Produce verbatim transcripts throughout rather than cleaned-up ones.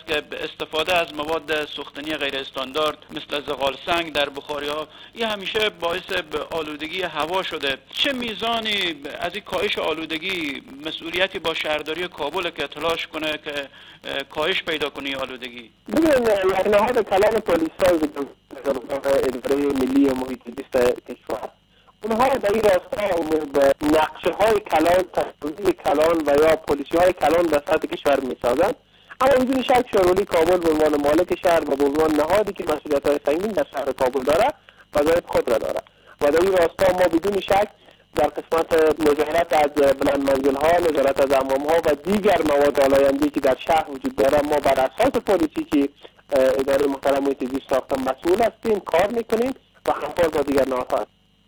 که استفاده از مواد سوختنی غیر استاندارد مثل زغال سنگ در بخاری‌ها این همیشه باعث آلودگی هوا شده. چه میزانی از این کاهش آلودگی مسئولیتی با شهرداری کابل که تلاش کنه که کاهش پیدا کنه آلودگی؟ ببین، یک نهاد کلان پلیسا اداره ملی محیط زیست کشور، اونها در این راستا به نقشه های کلان، تنظیم کلان و یا پلیسی های کلان در سطح کشور می سازند. اما بدون شک شهرولی کابل به عنوان مالک شهر و به عنوان نهادی که مسئولیت های سنگین در شهر کابل داره وظایف خود را داره و در این راستا ما بدون شک در قسمت نظارت از بلند منزل ها، نظارت از حمام ها و دیگر مواد آلاینده‌ای که در شهر وجود داره، ما بر اساس پلیسی که اداره محترم محیط زیست ساختن مسئول هستیم کار میکنیم و همکار با دیگر نهادها.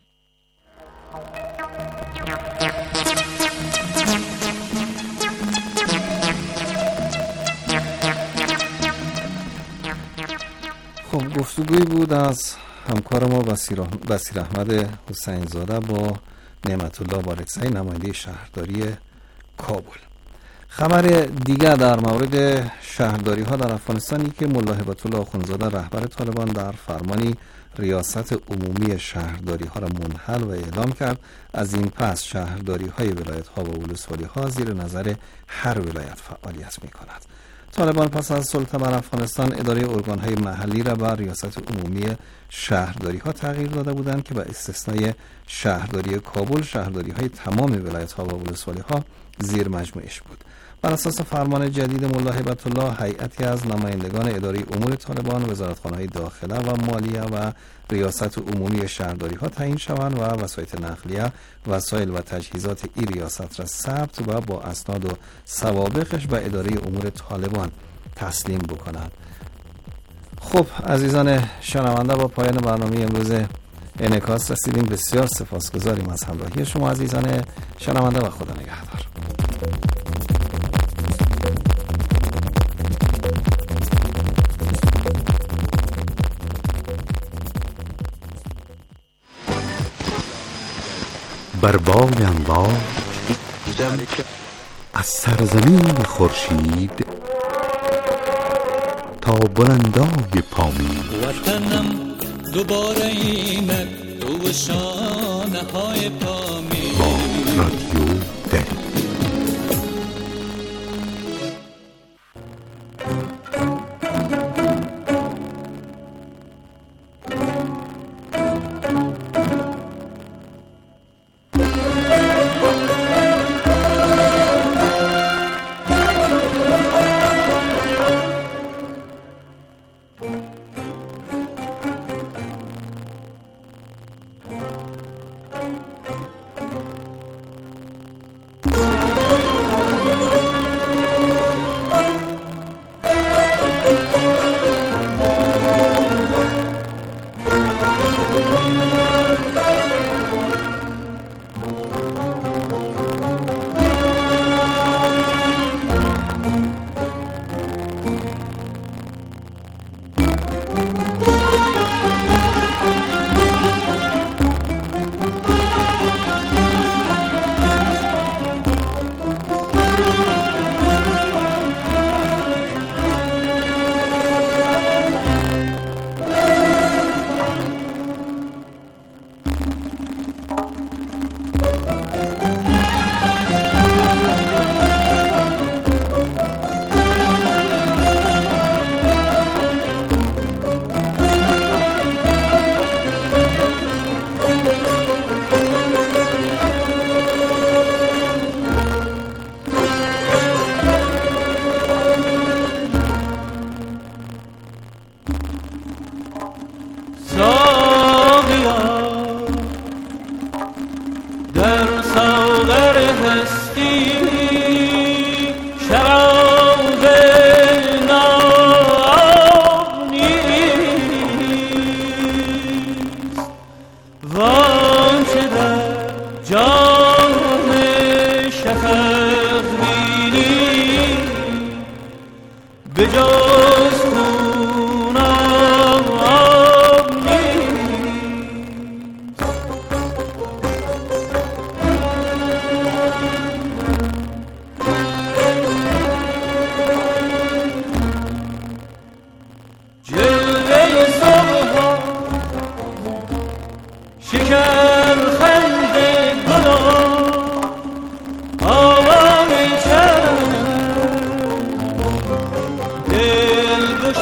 خب گفتگویی بود از همکار ما بصیر احمد حسین زاده با نعمت الله بارکزئی نماینده شهرداری کابل. خبر دیگر در مورد شهرداری ها در افغانستانی که ملا هبت الله اخوندزاده رهبر طالبان در فرمانی ریاست عمومی شهرداری ها را منحل و اعلام کرد. از این پس شهرداری های ولایت ها و ولسوالی ها زیر نظر هر ولایت فعالیت می کند. طالبان پس از سلطه بر افغانستان اداره ارگان های محلی را بر ریاست عمومی شهرداری ها تغییر داده بودند که به استثنای شهرداری کابل شهرداری های تمام ولایت ها و ولسوالی ها زیر مجموعش بود. بر اساس فرمان جدید ملا هبت الله هیئتی از نمایندگان اداره امور طالبان، وزارتخانه‌های داخله و مالیه و ریاست عمومی شهرداری ها تعیین شوند و وسایط نقلیه، وسایل و تجهیزات این ریاست را ثبت و با اسناد و سوابقش به اداره امور طالبان تسلیم بکنند. خب عزیزان شنونده، با پایان برنامه امروز انعکاس رسیدیم. بسیار سپاسگزاریم از همراهی شما عزیزان شنونده و خدا نگهدار. بر بال امواج از سرزمین خورشید تا بلندای پامین، وطنم دوباره اینک تو شانه های پامین با رادیو دل.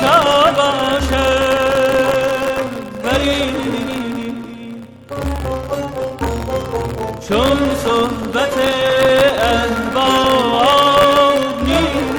سال باشه ولی چون صحبت احباب نیست.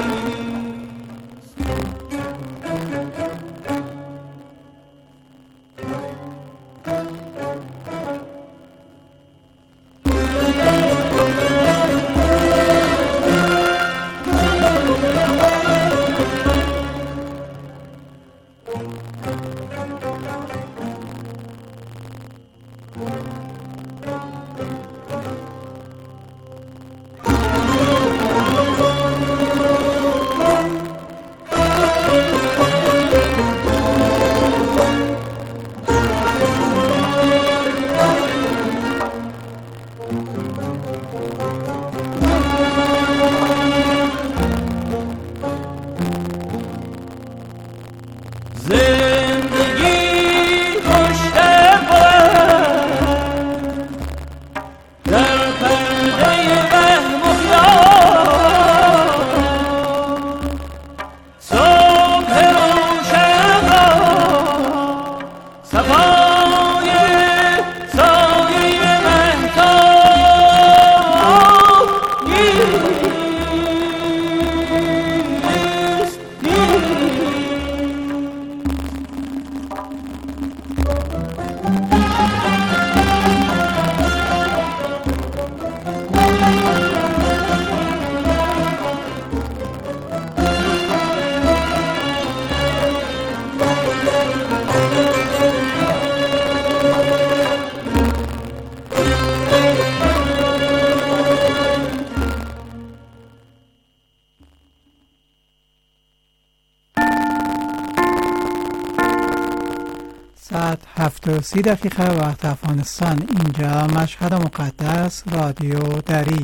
ساعت هفت و سی دقیقه وقت افغانستان. اینجا مشهد مقدس، رادیو دری.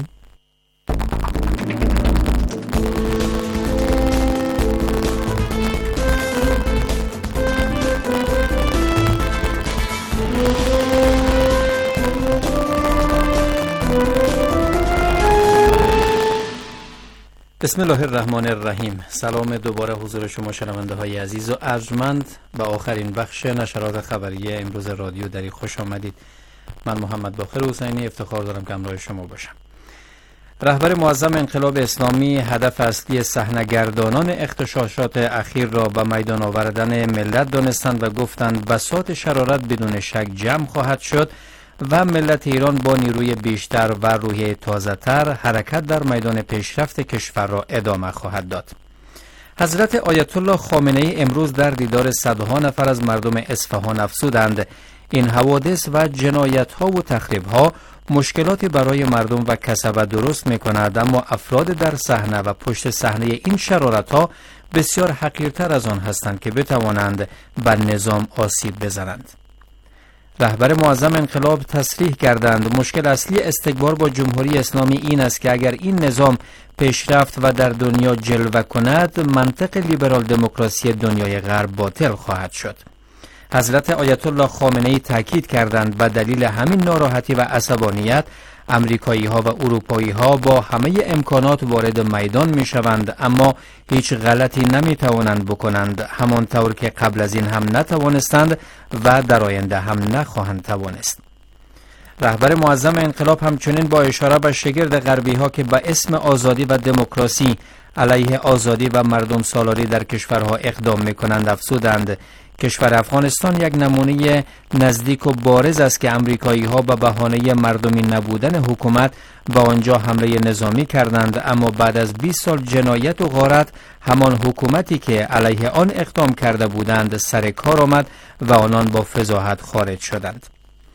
بسم الله الرحمن الرحیم. سلام دوباره حضور شما شنونده های عزیز و ارجمند به آخرین بخش نشرات خبری امروز رادیو دری خوش آمدید. من محمد باقر حسینی افتخار دارم که همراه شما باشم. رهبر معظم انقلاب اسلامی هدف اصلی صحنه‌گردانان اغتشاشات اخیر را به میدان آوردن ملت دانستند و گفتند بساط شرارت بدون شک جمع خواهد شد و ملت ایران با نیروی بیشتر و روحیه تازه‌تر حرکت در میدان پیشرفت کشور را ادامه خواهد داد. حضرت آیت الله خامنه ای امروز در دیدار صدها نفر از مردم اصفهان افزودند این حوادث و جنایت ها و تخریب ها مشکلاتی برای مردم و کسبه درست می کند، اما افراد در صحنه و پشت صحنه این شرارت ها بسیار حقیرتر از آن هستند که بتوانند بر نظام آسیب بزنند. رهبر معظم انقلاب تصریح کردند مشکل اصلی استکبار با جمهوری اسلامی این است که اگر این نظام پیشرفت و در دنیا جلوه کند، منطق لیبرال دموکراسی دنیای غرب باطل خواهد شد. حضرت آیت الله خامنه ای تاکید کردند به دلیل همین ناراحتی و عصبانیت امریکایی ها و اروپایی ها با همه امکانات وارد میدان می شوند، اما هیچ غلطی نمی توانند بکنند، همانطور که قبل از این هم نتوانستند و در آینده هم نخواهند توانست. رهبر معظم انقلاب همچنین با اشاره به شگرد غربی ها که به اسم آزادی و دموکراسی علیه آزادی و مردم سالاری در کشورها اقدام می کنند افزودند کشور افغانستان یک نمونه نزدیک و بارز است که امریکایی ها به بهانه مردمی نبودن حکومت با آنجا حمله نظامی کردند، اما بعد از بیست سال جنایت و غارت همان حکومتی که علیه آن اقدام کرده بودند سر کار آمد و آنان با فضاحت خارج شدند.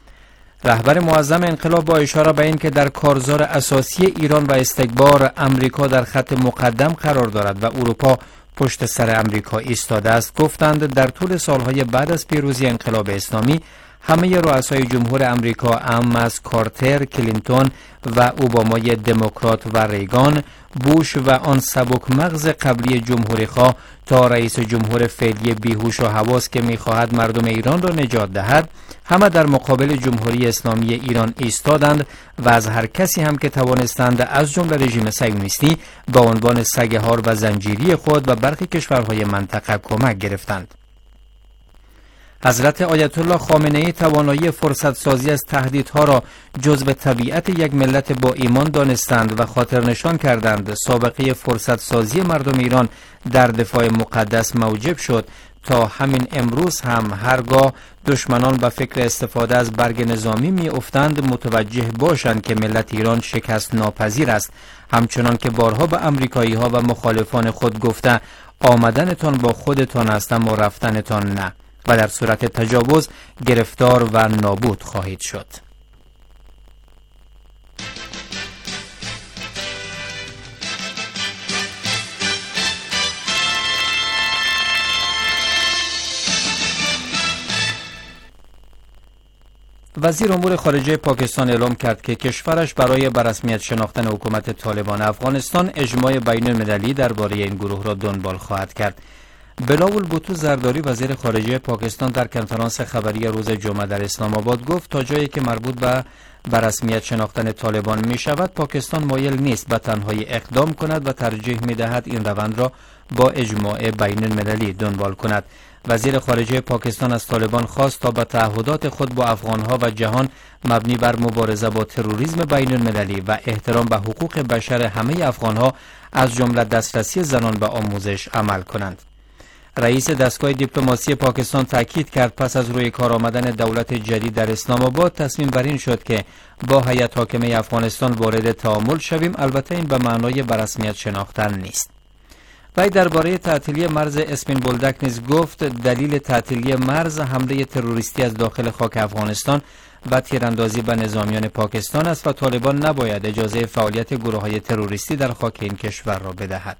رهبر معظم انقلاب با اشاره به این که در کارزار اساسی ایران و استکبار امریکا در خط مقدم قرار دارد و اروپا پشت سر امریکا ایستاده است، گفتند در طول سالهای بعد از پیروزی انقلاب اسلامی همه رؤسای جمهور امریکا ام از کارتر، کلینتون و اوبامای دموکرات و ریگان، بوش و آن سبک مغز قبلی جمهوری خواه تا رئیس جمهور فعلی بیهوش و حواس که می‌خواهد مردم ایران را نجات دهد، همه در مقابل جمهوری اسلامی ایران ایستادند و از هر کسی هم که توانستند از جمله رژیم صهیونیستی به عنوان سگ‌هار و زنجیری خود و برخی کشورهای منطقه کمک گرفتند. حضرت آیت الله خامنه‌ای توانایی فرصت سازی از تهدیدها را جزو طبیعت یک ملت با ایمان دانستند و خاطر نشان کردند. سابقه فرصت سازی مردم ایران در دفاع مقدس موجب شد تا همین امروز هم هرگاه دشمنان به فکر استفاده از برگ نظامی می افتند متوجه باشند که ملت ایران شکست ناپذیر است، همچنان که بارها به امریکایی ها و مخالفان خود گفته آمدنتان با خودتان است اما رفتنتان نه و در صورت تجاوز گرفتار و نابود خواهید شد. وزیر امور خارجه پاکستان اعلام کرد که کشورش برای به رسمیت شناختن حکومت طالبان افغانستان اجماع بین المللی درباره این گروه را دنبال خواهد کرد. بلاول بوتو زرداری وزیر خارجه پاکستان در کنفرانس خبری روز جمعه در اسلام آباد گفت تا جایی که مربوط به به رسمیت شناختن طالبان می شود پاکستان مایل نیست به تنهایی اقدام کند و ترجیح می دهد این روند را با اجماع بین المللی دنبال کند. وزیر خارجه پاکستان از طالبان خواست تا به تعهدات خود با افغانها و جهان مبنی بر مبارزه با تروریسم بین المللی و احترام به حقوق بشر همه افغانها از جمله دسترسی زنان به آموزش عمل کنند. رئیس دستگاه دیپلماسی پاکستان تاکید کرد پس از روی کار آمدن دولت جدید در اسلام آباد تصمیم بر این شد که با هیئت حاکمه افغانستان وارد تعامل شویم، البته این به معنای به رسمیت شناختن نیست. وی درباره تعطیلی مرز اسپین بولدک نیز گفت دلیل تعطیلی مرز حمله تروریستی از داخل خاک افغانستان و تیراندازی به نظامیان پاکستان است و طالبان نباید اجازه فعالیت گروه‌های تروریستی در خاک این کشور را بدهد.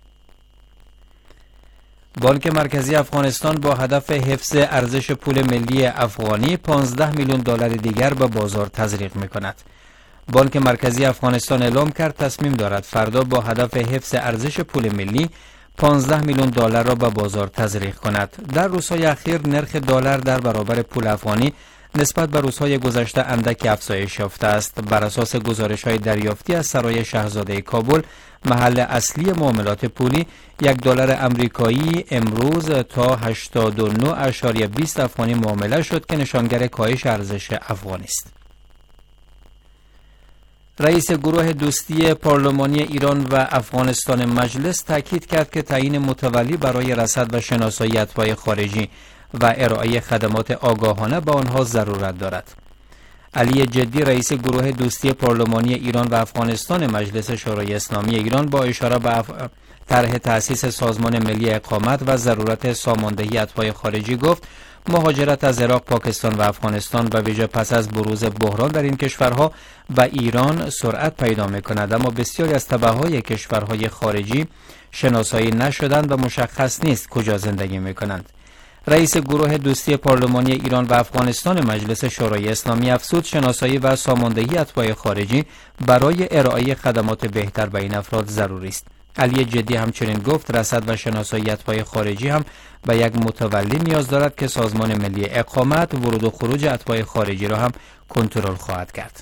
بانک مرکزی افغانستان با هدف حفظ ارزش پول ملی افغانی پانزده میلیون دلار دیگر به بازار تزریق می‌کند. بانک مرکزی افغانستان اعلام کرد تصمیم دارد فردا با هدف حفظ ارزش پول ملی پانزده میلیون دلار را به بازار تزریق کند. در روزهای اخیر نرخ دلار در برابر پول افغانی نسبت به روزهای گذشته اندکی افزایش یافته است. بر اساس گزارش‌های دریافتی از سرای شاهزاده کابل، محل اصلی معاملات پولی، یک دلار امریکایی امروز تا هشتاد و نه ممیز بیست افغانی معامله شد که نشانگر کاهش ارزش افغانی است. رئیس گروه دوستی پارلمانی ایران و افغانستان مجلس تاکید کرد که تعیین متولی برای رصد و شناسایی اتباع خارجی و ارائه خدمات آگاهانه به آنها ضرورت دارد. علی جدی رئیس گروه دوستی پارلمانی ایران و افغانستان مجلس شورای اسلامی ایران با اشاره به اف... طرح تأسیس سازمان ملی اقامت و ضرورت ساماندهی اتباع خارجی گفت مهاجرت از عراق، پاکستان و افغانستان به ویژه پس از بروز بحران در این کشورها و ایران سرعت پیدا می‌کند، اما بسیاری از تبعهای کشورهای خارجی شناسایی نشدند و مشخص نیست کجا زندگی می‌کنند. رئیس گروه دوستی پارلمانی ایران و افغانستان مجلس شورای اسلامی افزود شناسایی و ساماندهی اتباع خارجی برای ارائه خدمات بهتر به این افراد ضروری است. علی جدی همچنین گفت رصد و شناسایی اتباع خارجی هم به یک متولی نیاز دارد که سازمان ملی اقامت ورود و خروج اتباع خارجی را هم کنترل خواهد کرد.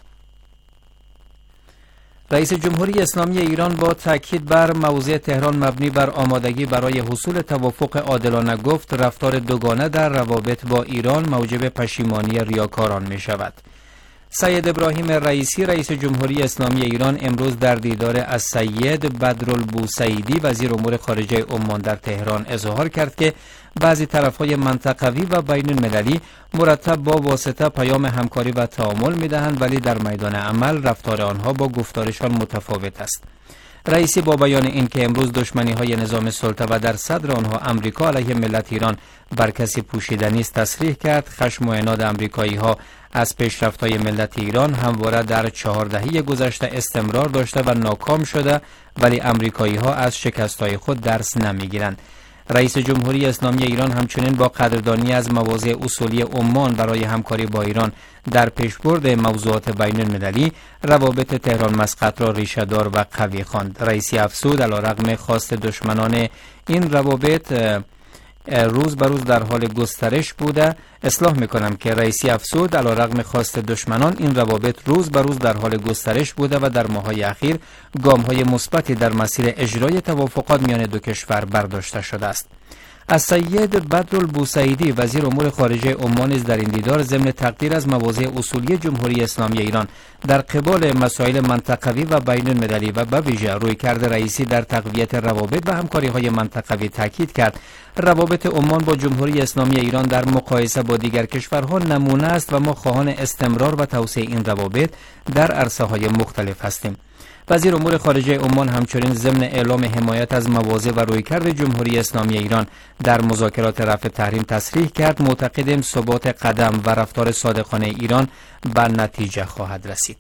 رئیس جمهوری اسلامی ایران با تاکید بر موضع تهران مبنی بر آمادگی برای حصول توافق عادلانه گفت رفتار دوگانه در روابط با ایران موجب پشیمانی ریاکاران می شود. سید ابراهیم رئیسی رئیس جمهوری اسلامی ایران امروز در دیدار از سید بدرالبوسعیدی وزیر امور خارجه عمان در تهران اظهار کرد که بعضی طرف‌های منطقوی و بین المللی مرتب با واسطه پیام همکاری و تعامل می‌دهند ولی در میدان عمل رفتار آنها با گفتارشان متفاوت است. رئیسی با بیان این که امروز دشمنی‌های نظام سلطه و در صدر آنها امریکا علیه ملت ایران بر کسی پوشیدنی است تصریح کرد خشم و عناد امریکایی‌ها از پیشرفت‌های ملت ایران همواره در چهار دهه گذشته استمرار داشته و ناکام شده، ولی امریکایی‌ها از شکست‌های خود درس نمی‌گیرند. رئیس جمهوری اسلامی ایران همچنین با قدردانی از مواضع اصولی عمان برای همکاری با ایران در پیشبرد موضوعات بین المللی روابط تهران مسقط را ریشه‌دار و قوی خواند. رئیسی افزود علیرغم خواست دشمنان این روابط روز به روز در حال گسترش بوده. اصلاح میکنم که رئیسی افزود علیرغم خواست دشمنان این روابط روز به روز در حال گسترش بوده و در ماه‌های اخیر گام‌های مثبتی در مسیر اجرای توافقات میان دو کشور برداشته شده است. از سید بدرالبوسعیدی وزیر امور خارجه عمان نیز در این دیدار ضمن تقدیر از مواضع اصولی جمهوری اسلامی ایران در قبال مسائل منطقوی و بین المللی و به ویژه رویکرد رئیسی در تقویت روابط و همکاری‌های منطقوی تاکید کرد. روابط عمان با جمهوری اسلامی ایران در مقایسه با دیگر کشورها نمونه است و ما خواهان استمرار و توسعه این روابط در عرصه‌های مختلف هستیم. وزیر امور خارجه عمان همچنین ضمن اعلام حمایت از مواضع و رویکرد جمهوری اسلامی ایران در مذاکرات رفع تحریم تصریح کرد معتقدیم ثبات قدم و رفتار صادقانه ایران به نتیجه خواهد رسید.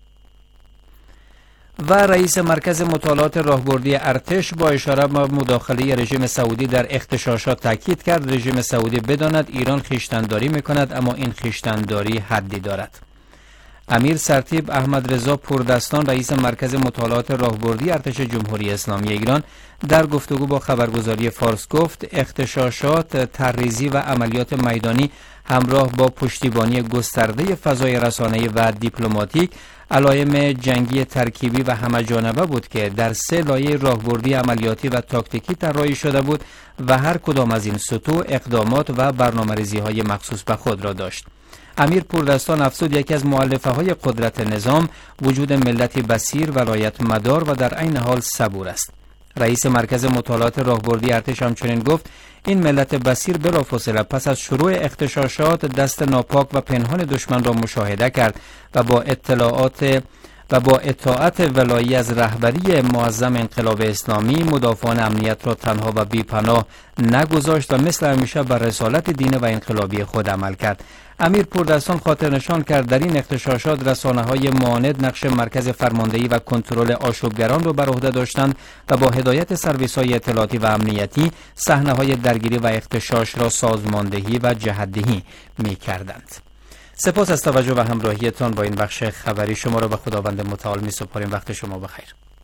و رئیس مرکز مطالعات راهبردی ارتش با اشاره به مداخله رژیم سعودی در اغتشاشات تاکید کرد رژیم سعودی بداند ایران خویشتن‌داری می‌کند اما این خویشتن‌داری حدی دارد. امیر سرتیپ احمد رضا پوردستان رئیس مرکز مطالعات راهبردی ارتش جمهوری اسلامی ایران در گفتگو با خبرگزاری فارس گفت اغتشاشات، تحریزی و عملیات میدانی همراه با پشتیبانی گسترده فضای رسانه‌ای و دیپلماتیک علائم جنگی ترکیبی و همه‌جانبه بود که در سه لایه راهبردی عملیاتی و تاکتیکی طراحی شده بود و هر کدام از این سطوح اقدامات و برنامه‌ریزی‌های مخصوص به خود را داشت. امیر پوردستان افزود یکی از مؤلفه های قدرت نظام وجود ملتی بصیر، ولایت مدار و در عین حال صبور است. رئیس مرکز مطالعات راهبردی ارتش همچنین گفت این ملت بصیر بلافاصله پس از شروع اغتشاشات دست ناپاک و پنهان دشمن را مشاهده کرد و با اطلاعات و با اطاعت ولایی از رهبری معظم انقلاب اسلامی مدافعان امنیت را تنها و بی‌پناه نگذاشت و مثل همیشه بر رسالت دینی و انقلابی خود عمل کرد. امیر پوردستان خاطر نشان کرد در این اغتشاشات رسانه‌های معاند نقش مرکز فرماندهی و کنترل آشوبگران را بر عهده داشتند و با هدایت سرویس‌های اطلاعاتی و امنیتی صحنه‌های درگیری و اغتشاش را سازماندهی و جهت‌دهی می‌کردند. سپاس از توجه و همراهیتان با این بخش خبری. شما را به خداوند متعال می‌سپاریم. وقت شما بخیر.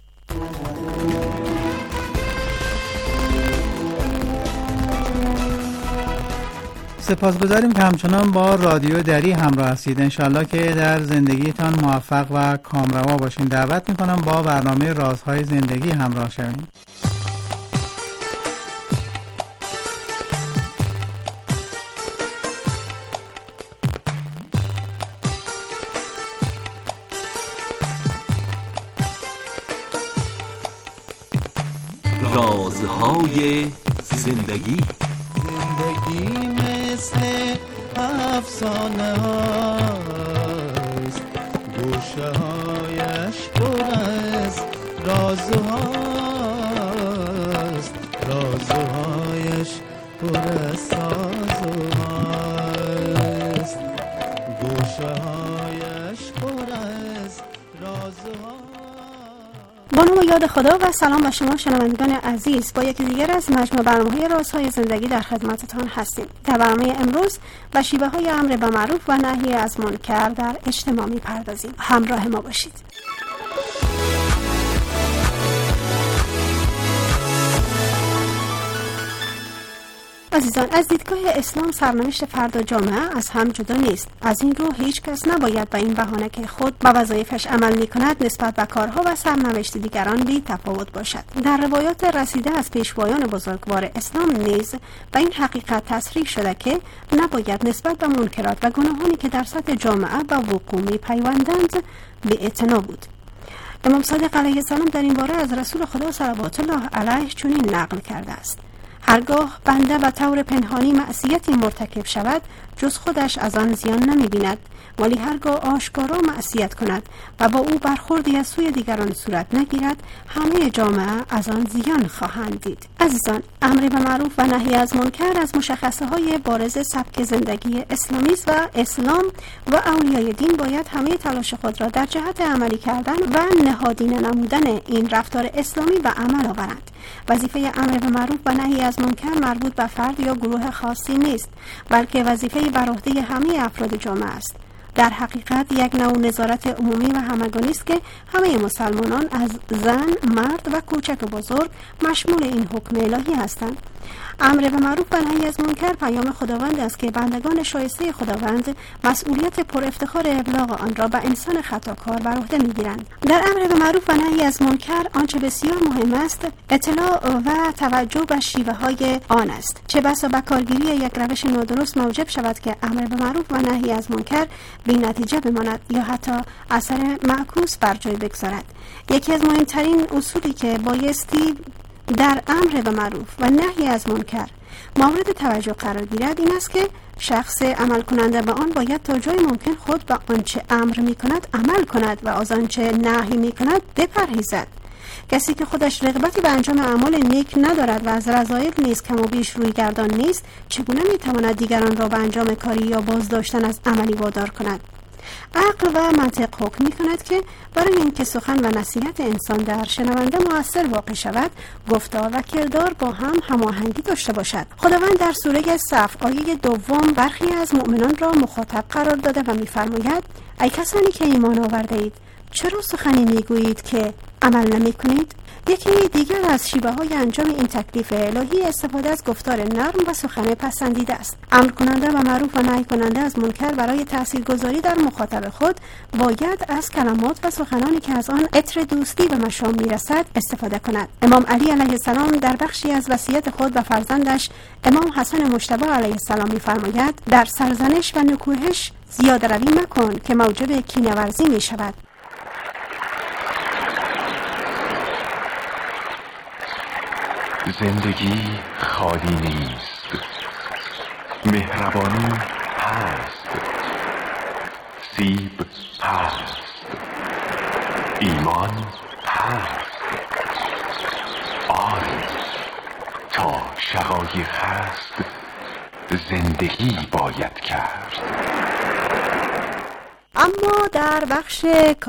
سپاسگزاریم که همچنان با رادیو دری همراه هستید. انشالله که در زندگیتان موفق و کامروا باشین. دعوت میکنم با برنامه رازهای زندگی همراه شوید. رازهای زندگی. زندگی مثل افسانه هاست، گوشه هایش پر از رازهاست، رازهایش پر از سازهاست، گوشه هایش پر از رازهاست. با نام و یاد خدا و سلام به شما شنوندگان عزیز. با یکی دیگر از مجموع برنامه‌های رازهای زندگی در خدمتتان هستیم. در برنامه امروز به شیوه های امر به معروف و نهی از منکر در اجتماع می‌پردازیم. همراه ما باشید. عزیزان، از دیدگاه اسلام سرنوشت فرد و جامعه از هم جدا نیست. از این رو هیچ کس نباید به این بهانه که خود به وظایفش عمل می کند نسبت به کارها و سرنوشت دیگران بی تفاوت باشد. در روایات رسیده از پیشوایان بزرگوار اسلام نیز به این حقیقت تصریح شده که نباید نسبت به منکرات و گناهانی که در سطح جامعه به وقوع می پیوندند بی‌اعتنا بود. امام صادق علیه السلام در این باره از رسول خدا صلوات الله علیه چنین نقل کرده است: هرگاه بنده به طور پنهانی معصیتی مرتکب شود جز خودش از آن زیان نمی بیند، ولی هرگاه آشکارا معصیت کند و با او برخوردی از سوی دیگران صورت نگیرد همه جامعه از آن زیان خواهند دید. عزیزان، امر به معروف و نهی از منکر از مشخصه های بارز سبک زندگی اسلامی است و اسلام و اولیای دین باید همه تلاش خود را در جهت عملی کردن و نهادینه نمودن این رفتار اسلامی به عمل آورند. وظیفه امر به معروف و نهی از از منکر مربوط به فرد یا گروه خاصی نیست، بلکه وظیفه بر عهده همه افراد جامعه است. در حقیقت یک نوع نظارت عمومی و همگانی است که همه مسلمانان از زن، مرد و کوچک و بزرگ مشمول این حکم الهی هستند. امر به معروف و نهی از منکر پیام خداوند است که بندگان شایسته خداوند مسئولیت پر افتخار ابلاغ آن را به انسان خطاکار بر عهده می‌گیرند. در امر به معروف و نهی از منکر آنچه بسیار مهم است اطلاع و توجه به شیوه‌های آن است. چه بسا به کارگیری یک روش نادرست موجب شود که امر به معروف و نهی از منکر بی‌نتیجه بماند یا حتی اثر معکوس بر جای بگذارد. یکی از مهمترین اصولی که بایستی در امر به معروف و نهی از منکر مورد توجه قرار گیرد این است که شخص عمل کننده به آن باید تا جای ممکن خود به آنچه امر می کند عمل کند و از آنچه نهی می کند بپرهیزد. کسی که خودش رغبتی به انجام اعمال نیک ندارد و از رذایل نیز کم و بیش روی گردان نیست، چگونه می تواند دیگران را به انجام کاری یا بازداشتن از عملی وادار کند؟ عقل و منطق حکم می کند که برای اینکه سخن و نصیحت انسان در شنونده مؤثر واقع شود، گفتار و کردار با هم هماهنگی داشته باشد. خداوند در سوره صف آیه دوم برخی از مؤمنان را مخاطب قرار داده و می‌فرماید: ای کسانی که ایمان آورده اید، چرا سخنی میگویید که عمل نمی کنید؟ یکی دیگر از شیوه های انجام این تکلیف الهی استفاده از گفتار نرم و سخن پسندیده است. امر کننده و معروف و نهی کننده از منکر برای تاثیرگذاری در مخاطب خود باید از کلمات و سخنانی که از آن عطر دوستی به مشام میرسد استفاده کند. امام علی علیه السلام در بخشی از وصیت خود به فرزندش امام حسن مجتبی علیه السلام می‌فرماید: در سرزنش و نکوهش زیاده روی مکن که موجب کینه‌ورزی می‌شود. زندگی خالی نیست، مهربانی هست، سیب هست، ایمان هست. آری تا شقایق هست زندگی باید کرد. اما در بخش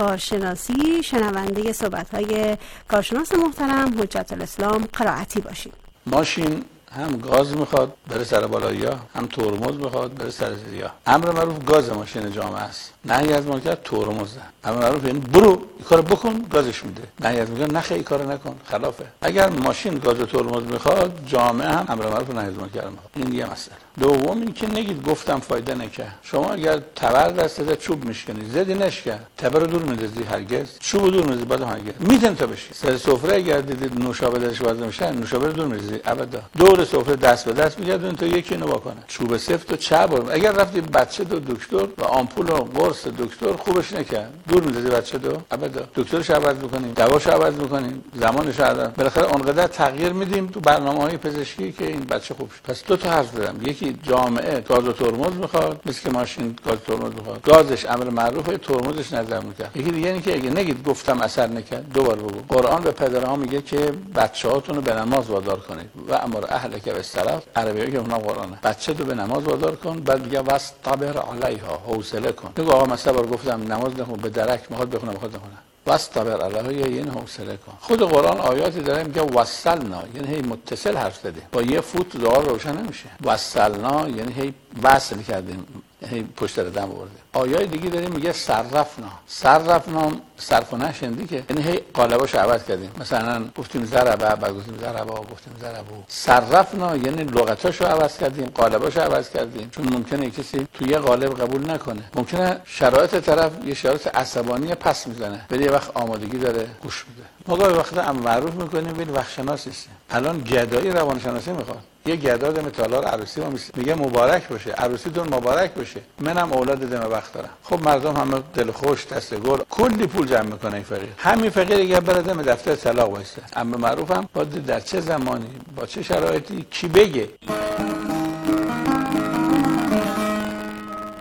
کارشناسی شنونده صحبت‌های کارشناس محترم حجت الاسلام قرائتی باشید. ماشین هم گاز میخواد بره سر بالایی‌ها، هم ترمز میخواد بره سر زیریا. امر معروف گاز ماشین جامعه است، نهی از منکر ترمزه. امر معروف یعنی برو این کارو بکن، گازش میده. نهی از منکر نخ این کارو نکن، خلافه. اگر ماشین گاز و ترمز میخواد، جامعه هم امر معروف و نهی از منکر میخواد. این یه مسئله. دوم این که نگید گفتم فایده نکرد. شما اگر تبر دستت چوب میشکنی، زدی نشکن، تبر رو دور میندازی هرگز، چوب دور میندازی بعد هرگز. میتن تا بشی. سر سفره اگر دیدید نوشابه درش وارد میشه، نوشابه رو دور میندازی ابدا. دور سفره دست به دست میگردون تا یکی اینو واکنه. چوب سفت و چرب. اگر رفتی بچه دو دکتر و آمپول و قرص دکتر خوبش نکرد، دور میندازی بچه دو ابدا. دکترش عوض میکنیم، دواش عوض میکنیم، زمانش عوض. بالاخره اونقدر تغییر میدیم تو برنامه‌های پزشکی که این بچه خوب شه. پس دو تا حرف دارم. یکی جامعه گاز و ترمز میخواد، مثل که ماشین گاز و ترمز میخواد. گازش امر معروفه، ترمزش نظر میکنه. یکی دیگه اینه که اگه نگید گفتم اثر نکرد، دوبار بگو. قرآن به پدرها میگه که بچه‌هاتون رو به نماز وادار کنید و امر اهل که به الصلاة، عربیه که اونها قرآنه. بچه تو به نماز وادار کن، بعد میگه واستبر علیها، حوصله کن. بگو آقا مثلا بار گفتم نماز نخون، به درک میخواد بخونه میخواد نخونه. واستبر علیها یعنی حوصله کن. خود قرآن آیاتی داره میگه وصلنا، یعنی هی متصل حرف زده. با یه فوت دعا روشن نمیشه. وصلنا یعنی هی وصل کردیم، هی پشت در دم آورده. آیای دیگه داریم میگه صرفنا. صرفنا صرف و نشندی که یعنی هی قالباشو عوض کردیم. مثلا گفتیم ضربه، بعد گفتیم ضربه، گفتیم ضربه. صرفنا یعنی لغتاشو عوض کردیم، قالباشو عوض کردیم. چون ممکنه کسی توی یه قالب قبول نکنه. ممکنه شرایط طرف یه شرایط عصبانی پس میزنه. ولی یه وقت آمادگی داره گوش میده. ما گاهی وقتا امر معروف میکنیم ولی وقت شناس نیستیم. الان گدایی روانشناسی میخواد. یه گدا دم تالار عروسی ما میگه مبارک باشه، عروسیتون مبارک باشه، منم اولاد دم وقت دارم. خب مردم همه دل خوش دست گل کلی پول جمع میکنه این فقیر. همین فقیر اگه بره دم دفتر طلاق وایسه، امر معروف هم باید در چه زمانی با چه شرایطی کی بگه. یکی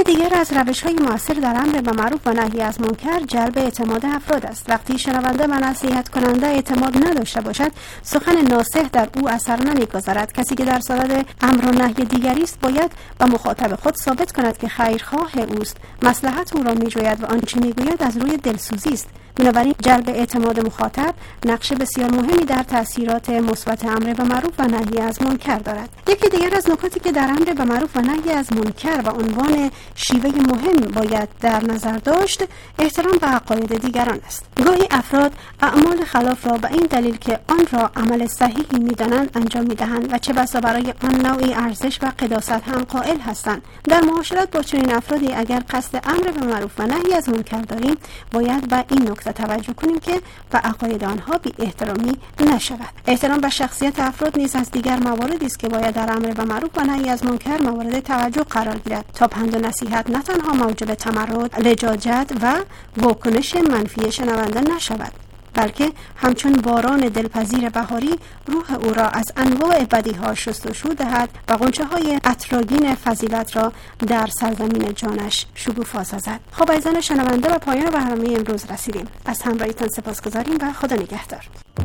دیگر از روش‌های مؤثر در امر به معروف و نهی از منکر جلب اعتماد افراد است. وقتی شنونده و نصیحت کننده اعتماد نداشته باشد، سخن ناصح در او اثر نمی‌گذارد. کسی که در صدد امر و نهی دیگری است باید به مخاطب خود ثابت کند که خیرخواه اوست، مصلحت او را می‌جوید و آنچه می‌گوید از روی دلسوزی است. بنابراین جلب اعتماد مخاطب نقش بسیار مهمی در تأثیرات مثبت امر به معروف و نهی از منکر دارد. یکی دیگر از نکاتی که در امر به معروف و نهی از منکر و عنوان شیوه مهم باید در نظر داشت، احترام به عقاید دیگران است. گاهی افراد اعمال خلاف را به این دلیل که آن را عمل صحیحی می‌دانند انجام می‌دهند و چه بسا برای آن نوعی ارزش و قداست هم قائل هستند. در معاشرت با چنین افرادی اگر قصد امر به معروف و نهی از منکر داریم، باید به این نکته توجه کنیم که به عقاید آنها بی احترامی نشود. احترام به شخصیت افراد نیز از دیگر مواردی است که باید در امر به معروف و نهی از منکر مورد توجه قرار گیرد تا پند و نصیحت نه تنها موجب تمرد، لجاجت و واکنش منفی شنونده نشود، بلکه همچون باران دلپذیر بهاری روح او را از انواع بدیها شستشو دهد و غنچه های عطرآگین فضیلت را در سرزمین جانش شکوفا سازد. خب عزیزان شنونده، به پایان برنامه امروز رسیدیم. از همراهیتان سپاسگزاریم و خدا نگهدار.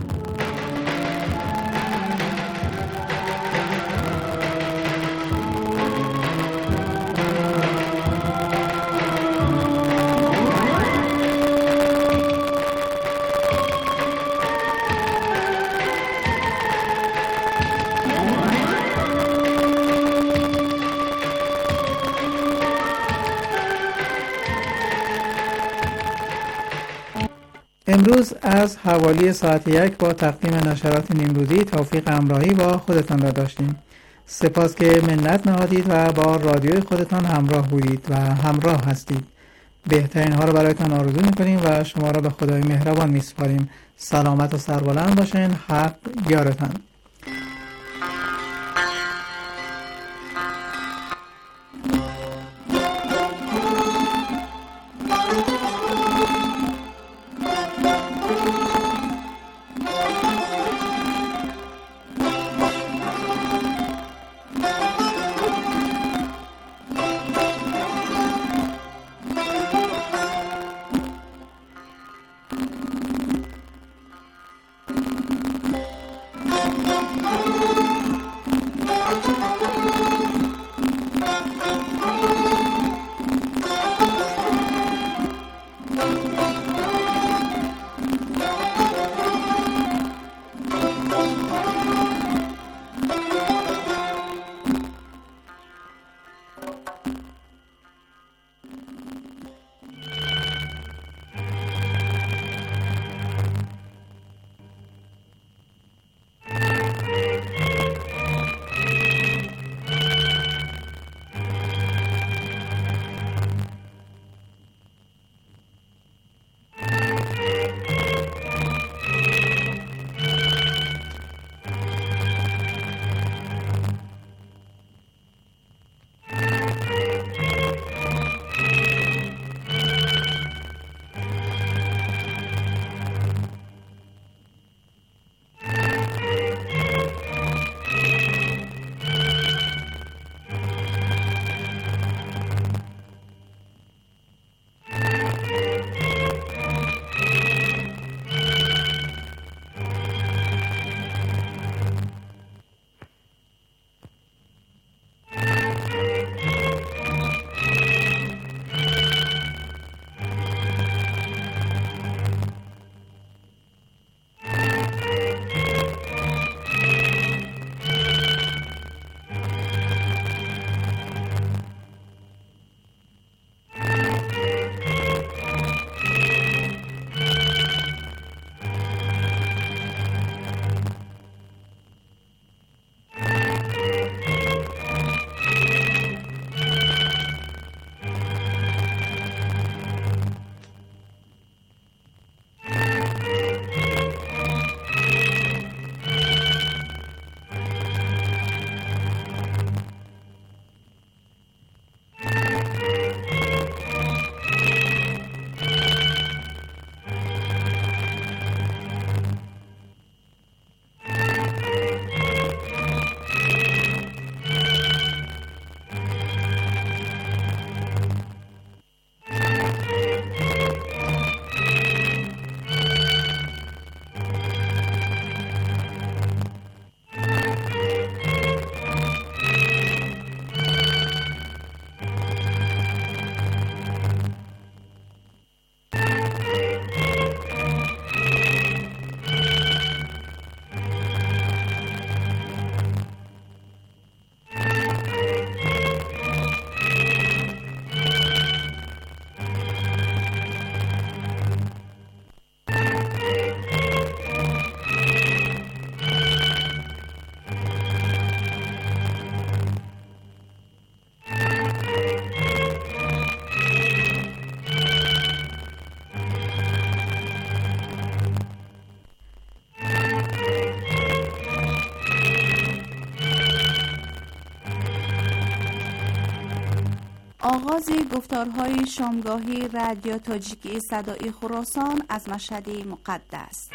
امروز از حوالی ساعت یک با تقدیم نشرات نیمروزی توفیق همراهی با خودتان را داشتیم. سپاس که منت نهادید و با رادیوی خودتان همراه بودید و همراه هستید. بهترین ها را برایتان آرزو می‌کنیم و شما را به خدای مهربان می‌سپاریم. سلامت و سربلند باشین. حق یارتان. آغاز گفتارهای شامگاهی رادیو تاجیکی صدای خراسان از مشهد مقدس.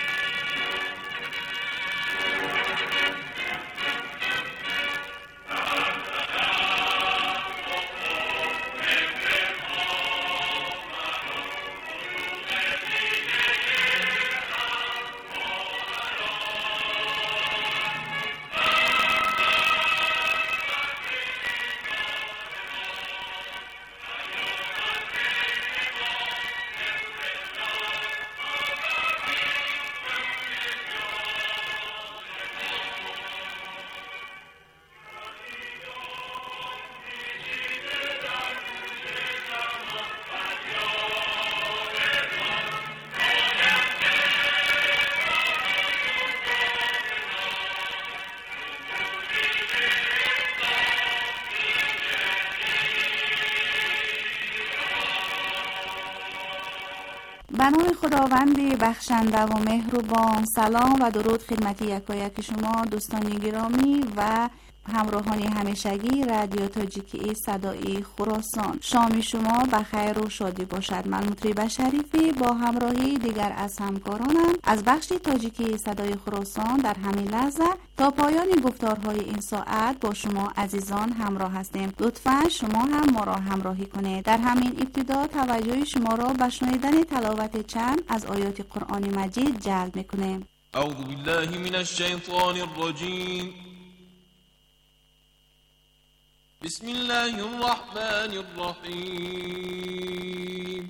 به نام خداوند بخشنده و مهربان. سلام و درود خدمت یکایک شما دوستان گرامی و همراهان همیشگی رادیو تاجیکی صدای خراسان. شام شما بخیر و شادی باشد. من مطرب شریفی با همراهی دیگر از همکارانم از بخش تاجیکی صدای خراسان در همین لحظه تا پایان گفتارهای این ساعت با شما عزیزان همراه هستیم. لطفاً شما هم ما را همراهی کنید. در همین ابتدا توجه شما را به شنیدن تلاوت چند از آیات قرآن مجید جلب می‌کنیم. اعوذ بالله من الشیطان الرجیم. بسم الله الرحمن الرحیم.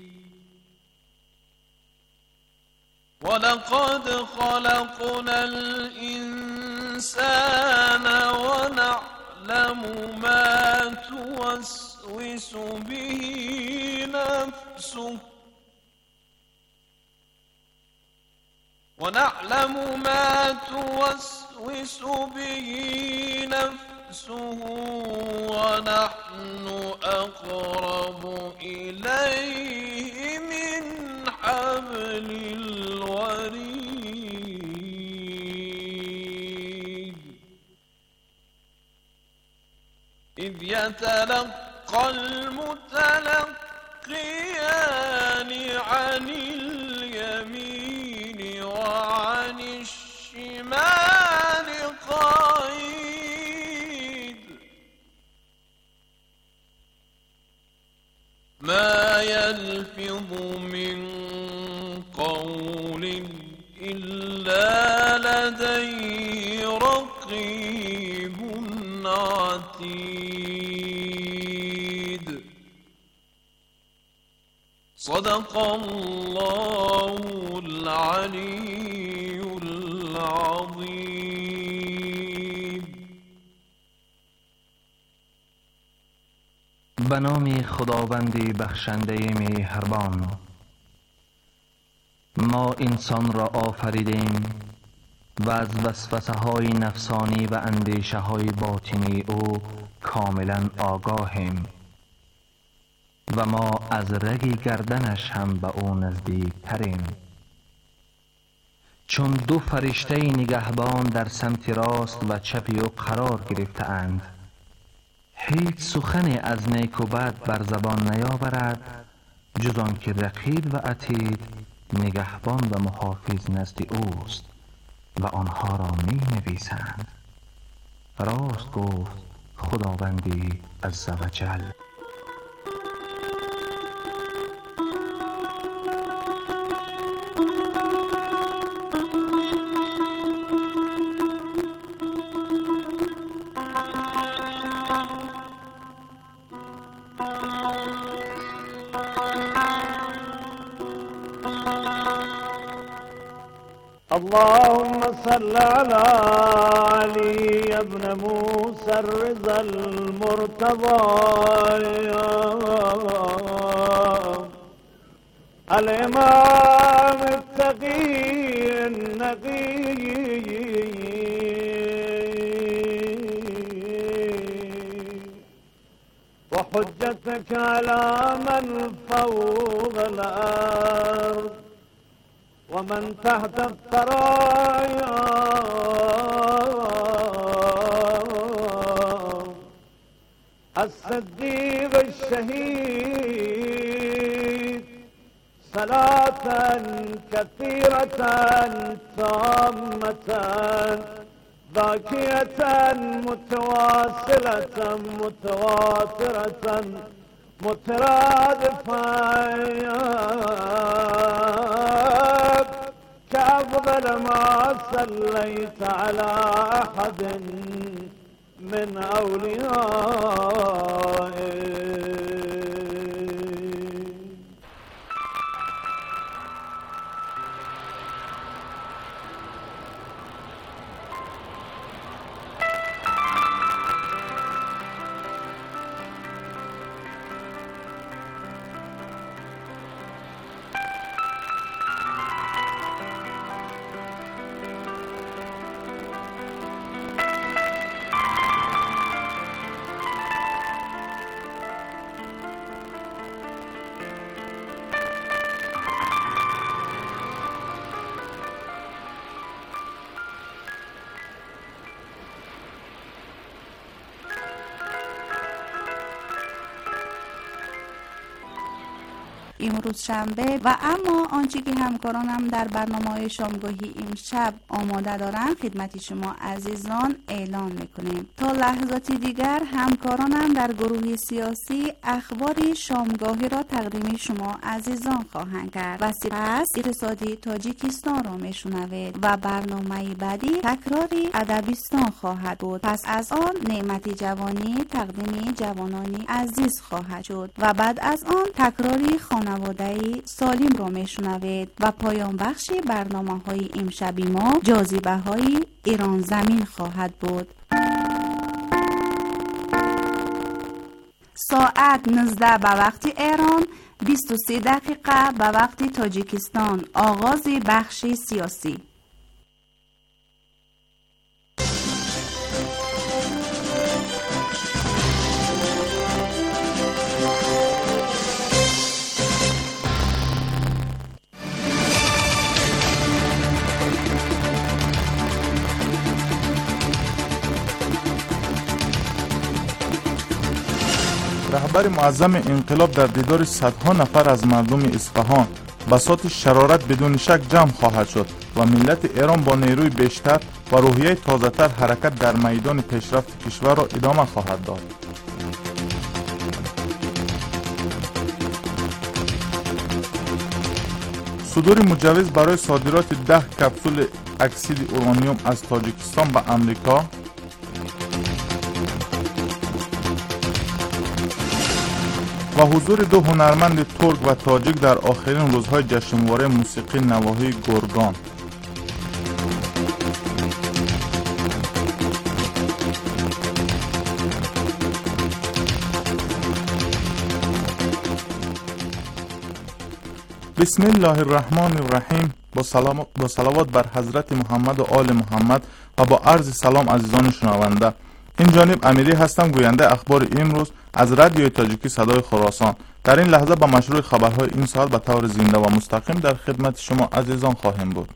ولقد خلقنا الإنسان ونعلم ما توسوس به نفسه ونعلم ما توسوس به نفسه ونحن أقرب إليه من حبل الوريد إذ يتلقى المتلقيان عن اليمين وعن الشمال قعيد ما يلفظ من قول إلا لديه رقيب عتيد. صدق الله العلي العظيم. به نام خداوند بخشنده مهربان. ما انسان را آفریدیم و از وسوسه های نفسانی و اندیشه های باطنی او کاملا آگاهیم و ما از رگ گردنش هم به او نزدیک تریم. چون دو فرشته نگهبان در سمت راست و چپ او قرار گرفته‌اند، هیچ سخن از نیک و بد بر زبان نیاورد جز آنکه رقیب و عتید نگهبان و محافظ نزد اوست و آنها را می نویسند. راست گفت خداوندی عزوجل. اللهم صل على علي ابن موسى الرضا المرتضى الإمام التقي النقي وحجتك على من فوق الأرض ومن تحت الثرايا الصديق الشهيد صلاة كثيرة تامة باكية متواصلة متواترة مترادفة كأفضل ما صليت على أحد من أوليائك. امروز شنبه و اما آنچه که همکارانم در برنامه شامگاهی امشب آماده دارن خدمت شما عزیزان اعلان میکنیم. تا لحظاتی دیگر همکارانم در گروه سیاسی اخبار شامگاهی را تقدیم شما عزیزان خواهند کرد و سپس اقتصادی تاجیکستان را میشنوید و برنامه بعدی تکراری ادبیستان خواهد بود. پس از آن نعمت جوانی تقدیم جوانانی عزیز خواهد شد و بعد از آن تکراری خانواده‌ای سالم را میشنوید و پایان بخش برنامه های امشبی ما جاذبه های ایران زمین خواهد بود. ساعت نوزده به وقت ایران، بیست و سه دقیقه به وقت تاجیکستان. آغاز بخش سیاسی. رهبر معظم انقلاب در دیدار صدها نفر از مردم اصفهان بساط شرارت بدون شک جمع خواهد شد و ملت ایران با نیروی بیشتر و روحیه تازه‌تر حرکت در میدان پیشرفت کشور را ادامه خواهد داد. صدور مجوز برای صادرات ده کپسول اکسید اورانیوم از تاجیکستان به امریکا، و حضور دو هنرمند ترک و تاجیک در آخرین روزهای جشنواره موسیقی نواحی گرگان. بسم الله الرحمن الرحیم. با, سلام با صلوات بر حضرت محمد و آل محمد و با عرض سلام عزیزان شنونده. این جانب امیری هستم، گوینده اخبار امروز از رادیوی تاجیکی صدای خراسان. در این لحظه با مشروع خبرهای این ساعت به طور زنده و مستقیم در خدمت شما عزیزان خواهیم بود.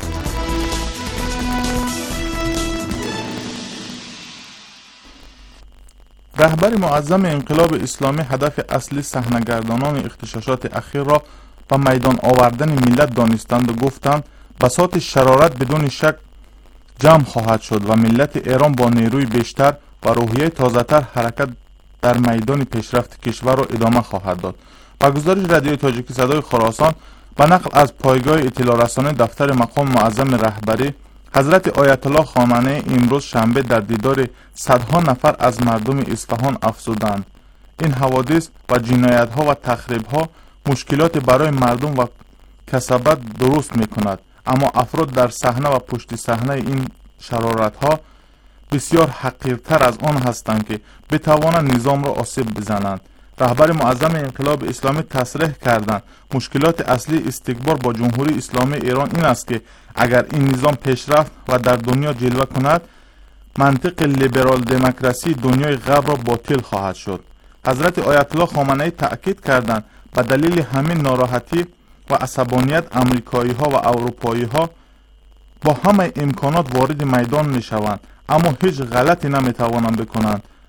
رهبر معظم انقلاب اسلامی هدف اصلی صحنه‌گردانان اغتشاشات اخیر را و میدان آوردن ملت دانستند و گفتند بساط شرارت بدون شک جمع خواهد شد و ملت ایران با نیروی بیشتر و روحیه تازه‌تر حرکت در میدان پیشرفت کشور را ادامه خواهد داد. با گزارش رادیوی تاجیکی صدای خراسان به نقل از پایگاه اطلاع رسانی دفتر مقام معظم رهبری، حضرت آیت الله خامنه‌ای امروز شنبه در دیدار صدها نفر از مردم اصفهان افزودند. این حوادث و جنایت‌ها و تخریب‌ها مشکلات برای مردم و کسبت درست می‌کند، اما افراد در صحنه و پشت صحنه این شرارت‌ها بسیار حقیرتر از آن هستند که بتوانند نظام را آسیب بزنند. رهبر معظم انقلاب اسلامی تصریح کردند مشکلات اصلی استکبار با جمهوری اسلامی ایران این است که اگر این نظام پیشرفت و در دنیا جلوه کند، منطق لیبرال دموکراسی دنیای غرب را باطل خواهد شد. حضرت آیت الله خامنه‌ای تأکید کردند به دلیل همین ناراحتی و عصبانیت امریکایی ها و اروپایی ها با همه امکانات وارد میدان می شوند، اما هیچ غلطی نمی توانند بکنند.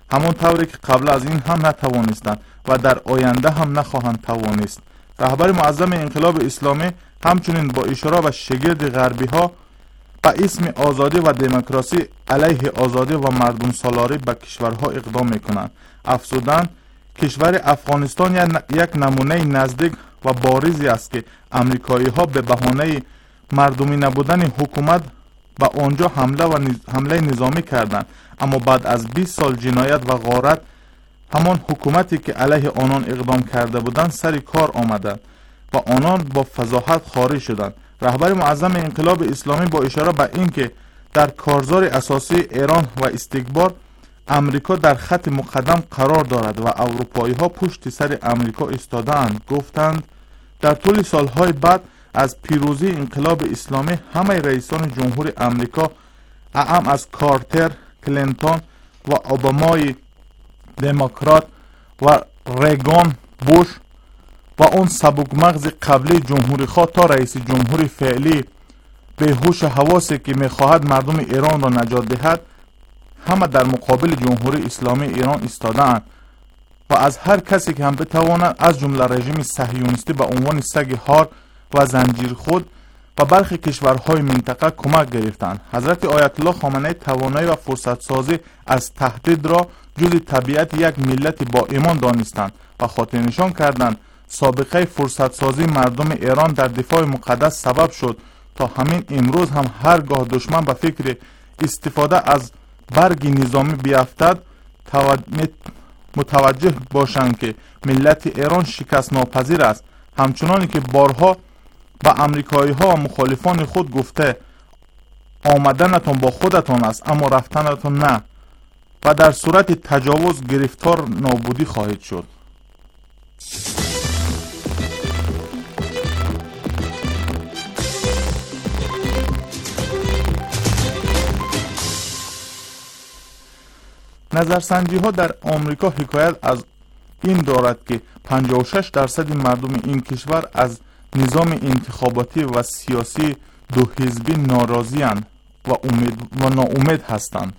همون طوری که قبل از این هم نتوانستند و در آینده هم نخواهند توانست. رهبر معظم انقلاب اسلامی همچنین با اشاره به شگرد غربی ها به اسم آزادی و دموکراسی علیه آزادی و مردم سالاری به کشورها اقدام میکنند. افزودند کشور افغانستان یک نمونه نزدیک و بارزی است که امریکایی ها به بهانه مردمی نبودن حکومت به آنجا حمله و نز... حمله نظامی کردند، اما بعد از بیست سال جنایت و غارت همان حکومتی که علیه آنان اقدام کرده بودند سر کار آمدند و آنان با فضاحت خارج شدند. رهبر معظم انقلاب اسلامی با اشاره به اینکه در کارزار اساسی ایران و استکبار امریکا در خط مقدم قرار دارد و اروپایی ها پشت سر امریکا ایستاده‌اند گفتند در طول سالهای بعد از پیروزی انقلاب اسلامی همه رئیسان جمهور امریکا اعم از کارتر، کلینتون و اوبامای دموکرات و ریگان، بوش و اون سبک مغز قبلی جمهوری خواه تا رئیس جمهور فعلی به هوش حواسی که میخواهد مردم ایران را نجات دهد همه در مقابل جمهوری اسلامی ایران ایستاده‌اند و از هر کسی که هم بتواند از جمله رژیم صهیونیستی به عنوان سگ هار و زنجیر خود و برخی کشورهای منطقه کمک گرفتند. حضرت آیت الله خامنه‌ای توانایی و فرصت سازی از تهدید را جز طبیعت یک ملت با ایمان دانستند و خاطر نشان کردند سابقه فرصت سازی مردم ایران در دفاع مقدس سبب شد تا همین امروز هم هرگاه دشمن به فکر استفاده از برگ نظامی بیفتد متوجه باشند که ملت ایران شکست ناپذیر است، همچنانی که بارها به امریکایی ها و مخالفان خود گفته آمدنتون با خودتون است اما رفتنتون نه و در صورت تجاوز گرفتار نابودی خواهید شد. نظرسنجی ها در آمریکا حکایت از این دارد که پنجاه و شش درصد مردم این کشور از نظام انتخاباتی و سیاسی دو حزبی ناراضی اند و امید و ناامید هستند.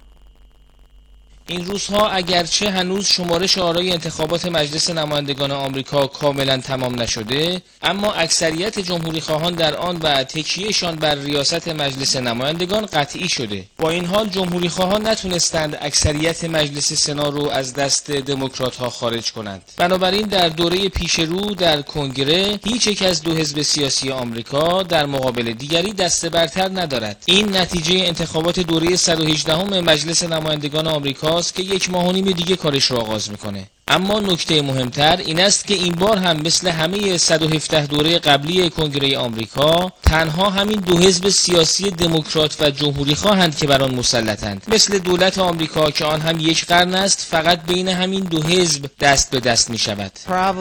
این روزها اگرچه هنوز شمارش آرای انتخابات مجلس نمایندگان آمریکا کاملا تمام نشده، اما اکثریت جمهوری خواهان در آن و تکیهشان بر ریاست مجلس نمایندگان قطعی شده. با این حال جمهوری خواهان نتونستند اکثریت مجلس سنا رو از دست دموکرات ها خارج کنند. بنابراین در دوره پیش رو در کنگره هیچ یک از دو حزب سیاسی آمریکا در مقابل دیگری دست برتر ندارد. این نتیجه انتخابات دوره صد و هجدهم مجلس نمایندگان آمریکا که یک ماه و نیم دیگه کارش رو آغاز میکنه. اما نکته مهمتر این است که این بار هم مثل همه صد و هفده دوره قبلی کنگره آمریکا تنها همین دو حزب سیاسی دموکرات و جمهوری خواهند که بر آن مسلطند. مثل دولت آمریکا که آن هم یک قرن است فقط بین همین دو حزب دست به دست می شود.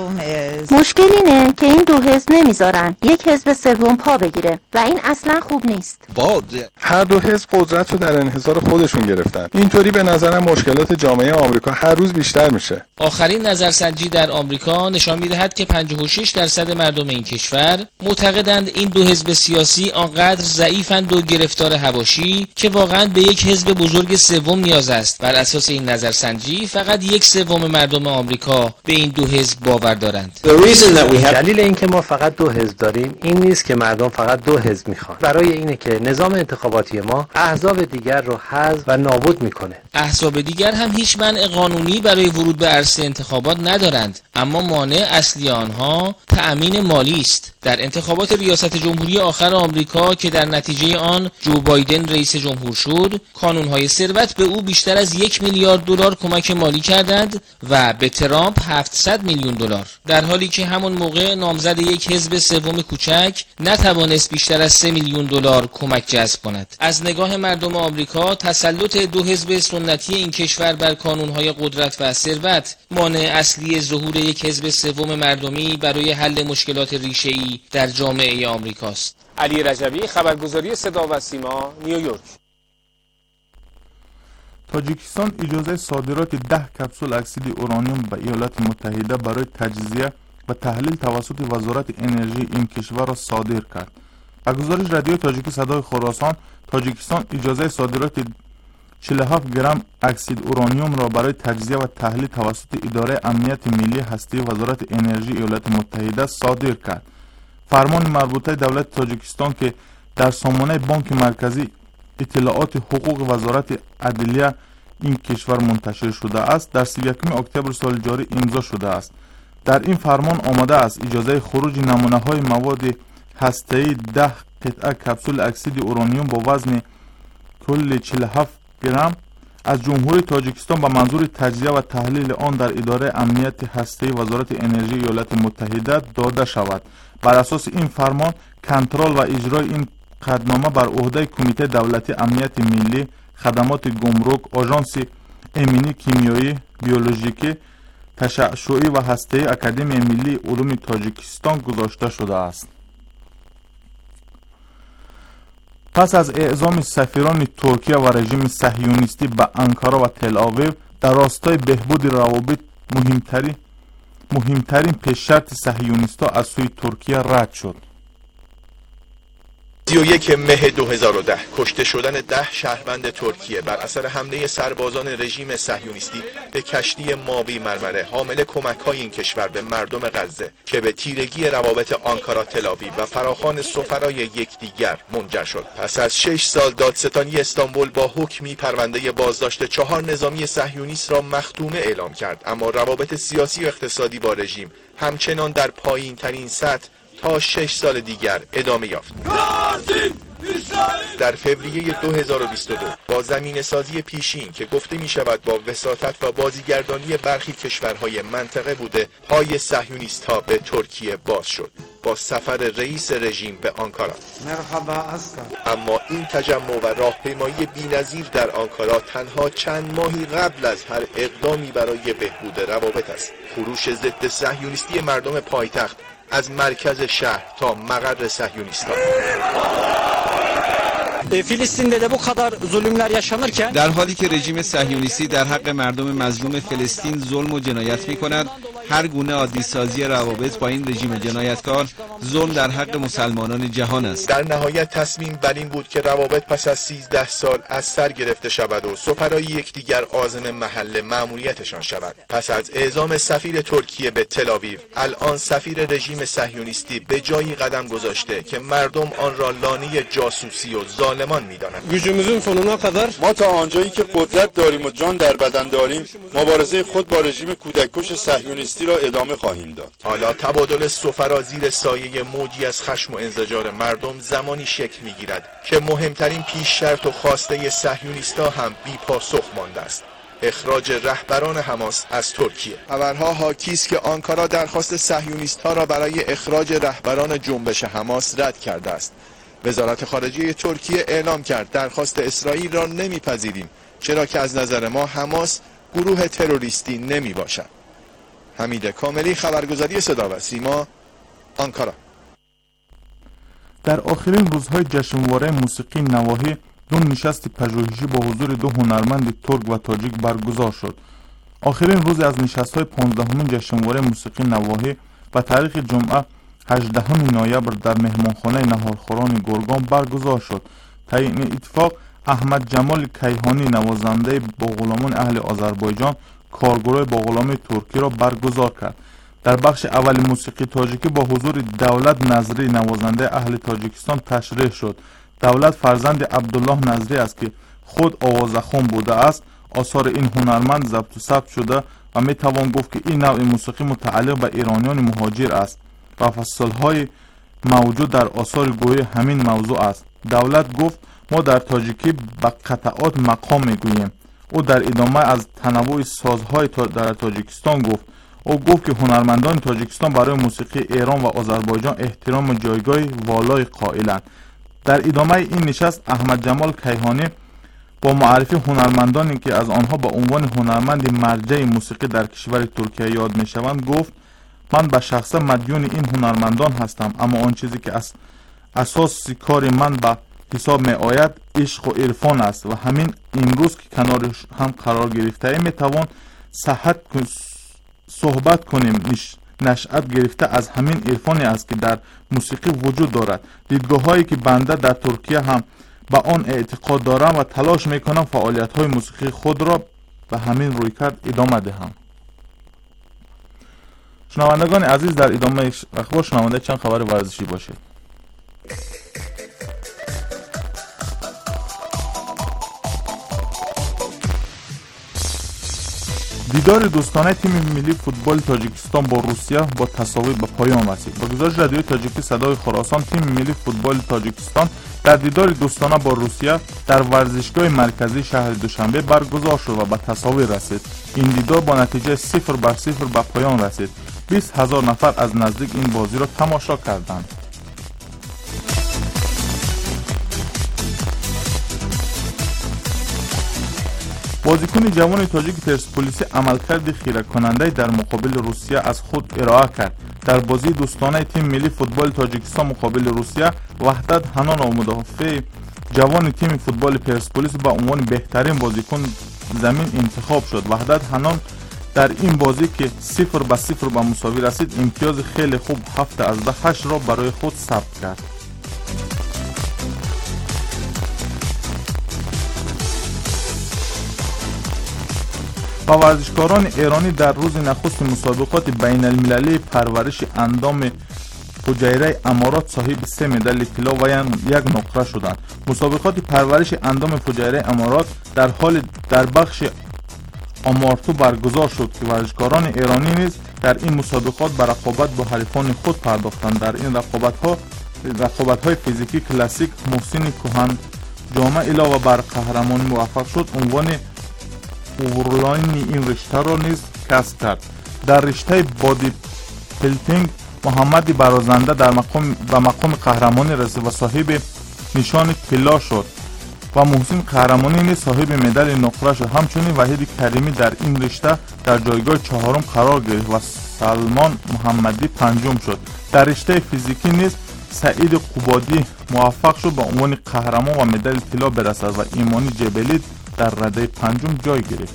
مشکل اینه که این دو حزب نمیذارن یک حزب سوم پا بگیره و این اصلا خوب نیست. هر دو حزب قدرت رو در انحصار خودشون گرفتن. اینطوری به نظرم مشکلات جامعه آمریکا هر روز بیشتر میشه. آخرین نظرسنجی در آمریکا نشان می‌دهد که پنجاه و شش درصد مردم این کشور معتقدند این دو حزب سیاسی آنقدر ضعیفند و گرفتار حواشی که واقعاً به یک حزب بزرگ سوم نیاز است. بر اساس این نظرسنجی فقط یک سوم مردم آمریکا به این دو حزب باور دارند. دلیل اینکه ما فقط دو حزب داریم این نیست که مردم فقط دو حزب میخوان. برای اینه که نظام انتخاباتی ما احزاب دیگر رو حذف و نابود میکنه. احزاب دیگر هم هیچ منع قانونی برای ورود به عرصه انتخابات ندارند، اما مانع اصلی آنها تأمین مالی است. در انتخابات ریاست جمهوری آخر آمریکا که در نتیجه آن جو بایدن رئیس جمهور شد، کانونهای ثروت به او بیشتر از یک میلیارد دلار کمک مالی کردند و به ترامپ هفتصد میلیون دلار، در حالی که همون موقع نامزد یک حزب سوم کوچک نتوانست بیشتر از سه میلیون دلار کمک جذب کند. از نگاه مردم آمریکا تسلط دو حزب سنتی این کشور بر کانونهای قدرت و ثروت مانع اصلی ظهور یک حزب سوم مردمی برای حل مشکلات ریشه‌ای در جامعه آمریکاست. علی رجبی، خبرگزاری صدا و سیما، نیویورک. تاجیکستان اجازه صادرات ده کپسول اکسید اورانیوم به ایالات متحده برای تجزیه و تحلیل توسط وزارت انرژی این کشور را صادر کرد. به گزارش رادیو تاجیکی صدای خراسان، تاجیکستان اجازه صادرات چهل و هفت گرم اکسید اورانیوم را برای تجزیه و تحلیل توسط اداره امنیت ملی هستی وزارت انرژی ایالات متحده صادر کرد. فرمان مربوطه دولت تاجیکستان که در سامانه بانک مرکزی اطلاعات حقوق وزارت عدلیه این کشور منتشر شده است، در سی و یکم اکتبر سال جاری امضا شده است. در این فرمان آمده است اجازه خروج نمونه های مواد هسته‌ای ده قطعه کپسول اکسید اورانیوم با وزن کل چهل و هفت گرم از جمهوری تاجیکستان به منظور تجزیه و تحلیل آن در اداره امنیت هسته‌ای وزارت انرژی ایالات متحده داده شود. بر اساس این فرمان کنترل و اجرای این قطعنامه بر عهده کمیته دولتی امنیت ملی، خدمات گمرک، آژانس امنی کیمیایی، بیولوژیکی، تشعشعی و هسته‌ای اکادمی ملی علوم تاجیکستان گذاشته شده است. پس از اعزام سفیران ترکیه و رژیم صهیونیستی به انکارا و تل آویو در راستای بهبود روابط مهمترین مهمترین پیش شرط صهیونیست‌ها از سوی ترکیه رد شد. سی و یک مه دو هزار و ده کشته شدن ده شهروند ترکیه بر اثر حمله سربازان رژیم صهیونیستی به کشتی ماوی مرمره حامل کمک‌های این کشور به مردم غزه که به تیرگی روابط آنکارا تل‌آویو و فراخوان سفرای یکدیگر منجر شد. پس از شش سال دادستانی استانبول با حکمی پرونده بازداشت چهار نظامی صهیونیست را مختومه اعلام کرد، اما روابط سیاسی و اقتصادی با رژیم همچنان در پایین‌ترین سطح تا شش سال دیگر ادامه یافت. در فوریه دو هزار و بیست و دو با زمین سازی پیشین که گفته می شود با وساطت و بازیگردانی برخی کشورهای منطقه بوده، پای صهیونیست ها به ترکیه باز شد با سفر رئیس رژیم به آنکارا. اما این تجمع و راهپیمایی بی‌نظیر در آنکارا تنها چند ماهی قبل از هر اقدامی برای بهبود روابط است. خروش ضد صهیونیستی مردم پایتخت از مرکز شهر تا مقر صهیونیستان. Filistin'de de bu kadar zulümler yaşanırken در حالی که رژیم صهیونیستی در حق مردم مظلوم فلسطین ظلم و جنایت می‌کند، هر گونه عادی‌سازی روابط با این رژیم جنایتکار ظلم در حق مسلمانان جهان است. در نهایت تصمیم بر این بود که روابط پس از سیزده سال از سر گرفته شود و سفرای یکدیگر عازم محل مأموریتشان شود. پس از اعزام سفیر ترکیه به تل‌آویو، الان سفیر رژیم صهیونیستی به جایی قدم گذاشته که مردم آن را لانه جاسوسی و ظالمان می‌دانند. gücümüzün sonuna kadar ما تا آنجایی که قدرت داریم و جان در بدن داریم مبارزه خود با رژیم کودککش صهیونیستی را ادامه خواهیم داد. حالا تبادل سفرا زیر سایه موجی از خشم و انزجار مردم زمانی شکل می‌گیرد که مهمترین پیش شرط و خواسته صهیونیست‌ها هم بی پاسخ مانده است: اخراج رهبران حماس از ترکیه. خبرها حاکی است که آنکارا درخواست صهیونیست‌ها را برای اخراج رهبران جنبش حماس رد کرده است. وزارت خارجه ترکیه اعلام کرد درخواست اسرائیل را نمیپذیریم، چرا که از نظر ما حماس گروه تروریستی نمی باشد. حمید کاملی، خبرگزاری صدا و سیما، آنکارا. در آخرین روزهای جشنواره موسیقی نواحی دو نشست پژوهشی با حضور دو هنرمند ترک و تاجیک برگزار شد. آخرین روز از نشست‌های پانزدهمین جشنواره موسیقی نواحی و تاریخ جمعه هجدهم نوامبر در مهمانخانه نهارخوران گرگان برگزار شد. طی این اتفاق احمد جمال کیهانی نوازنده با غلامان اهل آذربایجان کارگروه با غلامان ترکی را برگزار کرد. در بخش اول موسیقی تاجیکی با حضور دولت نظری نوازنده اهل تاجیکستان تشریح شد. دولت فرزند عبدالله نظری است که خود آوازخوان بوده است. آثار این هنرمند ضبط و ثبت شده و می توان گفت که این نوع موسیقی متعلق به ایرانیان مهاجر است و فصلهای موجود در آثار گویی همین موضوع است. دولت گفت ما در تاجیکی به قطعات مقام میگوییم. او در ادامه از تنوع سازهای در تاجیکستان گفت. او گفت که هنرمندان تاجیکستان برای موسیقی ایران و آذربایجان احترام و جایگاه والای قائلند. در ادامه این نشست احمد جمال کیهانی با معرفی هنرمندانی که از آنها با عنوان هنرمند مرجع موسیقی در کشور ترکیه یاد میشوند گفت من به شخص مدیون این هنرمندان هستم، اما آن چیزی که از اساس کار من به حساب می آید عشق و عرفان است و همین امروز که کنار هم قرار گرفته ایم می توان صحت صحبت کنیم. نشأت گرفته از همین عرفانی است که در موسیقی وجود دارد. دیدگاه هایی که بنده در ترکیه هم به آن اعتقاد دارم و تلاش میکنم فعالیت های موسیقی خود را به همین رویکرد ادامه دهم. شنوندگان عزیز، در ادامه اخبار شنونده چند خبر ورزشی باشید. دیدار دوستانه تیم ملی فوتبال تاجیکستان با روسیه با تساوی به پایان رسید. با گزارش رادیوی تاجیکی صدای خراسان، تیم ملی فوتبال تاجیکستان در دیدار دوستانه با روسیه در ورزشگاه مرکزی شهر دوشنبه برگزار شد و به تساوی رسید. این دیدار با نتیجه صفر بر صفر به پایان رسید. بیست هزار نفر از نزدیک این بازی را تماشا کردند. بازیکن جوان تاجیک پرسپولیس عملکرد خیره کننده در مقابل روسیه از خود ارائه کرد. در بازی دوستانه تیم ملی فوتبال تاجیکستان مقابل روسیه، وحدت حنان و مدافع جوان تیم فوتبال پرسپولیس به عنوان بهترین بازیکن زمین انتخاب شد. وحدت حنان در این بازی که صفر به صفر به مساوی رسید، امتیاز خیلی خوب هفت از ده هشت را برای خود ثبت کرد. و ورزشکاران ایرانی در روز نخست مسابقات بین المللی پرورش اندام فجیره امارات صاحب سه مدال طلا و یک نقره شدند. مسابقات پرورش اندام فجیره امارات در حال در بخش آمارتو برگزار شد که ورزشکاران ایرانی نیز در این مسابقات به رقابت با حریفان خود پرداختند. در این رقابت‌ها رقابت‌های فیزیکی کلاسیک محسن کهن جامه علاوه بر قهرمانی موفق شد عنوان اورلاین این رشته را نیز کسب کرد. در رشته بادی پیلتینگ محمد برازنده در مقام به مقام قهرمانی رسید و صاحب نشان طلا شد و محسن قهرمانی نیز صاحب مدال نقره شد. همچنین وحید کریمی در این رشته در جایگاه چهارم قرار گرفت و سلمان محمدی پنجم شد. در رشته فیزیکی نیز سعید قبادی موفق شد به عنوان قهرمان و مدال طلا برسد و ایمانی جبلی در رده پنجم جای گرفت.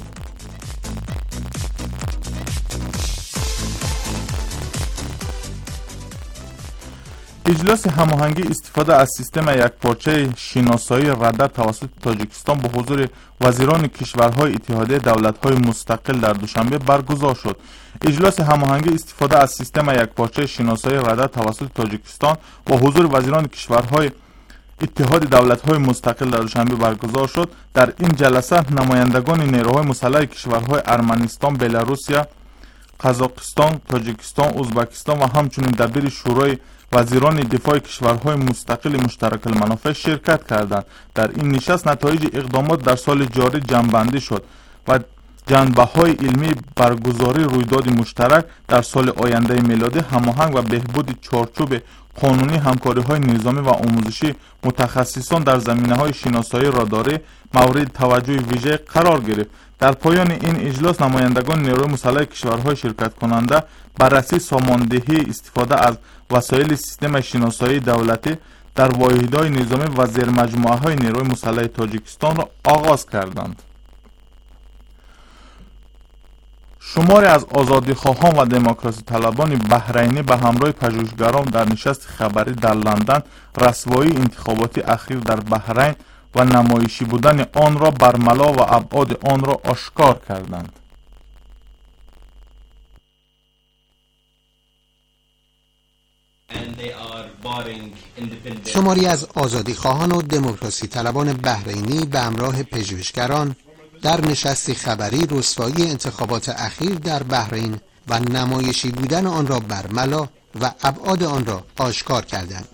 اجلاس هماهنگی استفاده از سیستم یکپارچه شناسایی رده توسط تاجیکستان با حضور وزیران کشورهای اتحادیه دولت‌های مستقل در دوشنبه برگزار شد. اجلاس هماهنگی استفاده از سیستم یکپارچه شناسایی رده توسط تاجیکستان با حضور وزیران کشورهای اتحاد دولت‌های مستقل در دوشنبه برگزار شد. در این جلسه نمایندگان نیروهای مسلح کشورهای ارمنستان، بلاروسیا، قزاقستان، تاجیکستان، ازبکستان و همچنین دبیر شورای وزیران دفاع کشورهای مستقل مشترک المنافع شرکت کردند. در این نشست نتایج اقدامات در سال جاری جمع‌بندی شد و جنبه‌های علمی برگزاری رویداد مشترک در سال آینده میلادی، هماهنگ و بهبود چارچوب قانونی همکاری‌های نظامی و آموزشی متخصصان در زمینه‌های شناسایی راداری مورد توجه ویژه قرار گرفت. در پایان این اجلاس نمایندگان نیروی مسلح کشورهای شرکت کننده بررسی ساماندهی استفاده از وسایل سیستم شناسایی دولتی در واحدهای نظامی و زیرمجموعه‌های نیروی مسلح تاجیکستان را آغاز کردند. شماری از آزادیخواهان و دموکراسی طلبان بحرینی به همراه پژوهشگران در نشست خبری در لندن رسوایی انتخاباتی اخیر در بحرین و نمایشی بودن آن را برملا و ابعاد آن را آشکار کردند. شماری از آزادیخواهان و دموکراسی طلبان بحرینی به همراه پژوهشگران در نشست خبری رسوایی انتخابات اخیر در بحرین و نمایشی بودن آن را برملا و ابعاد آن را آشکار کردند.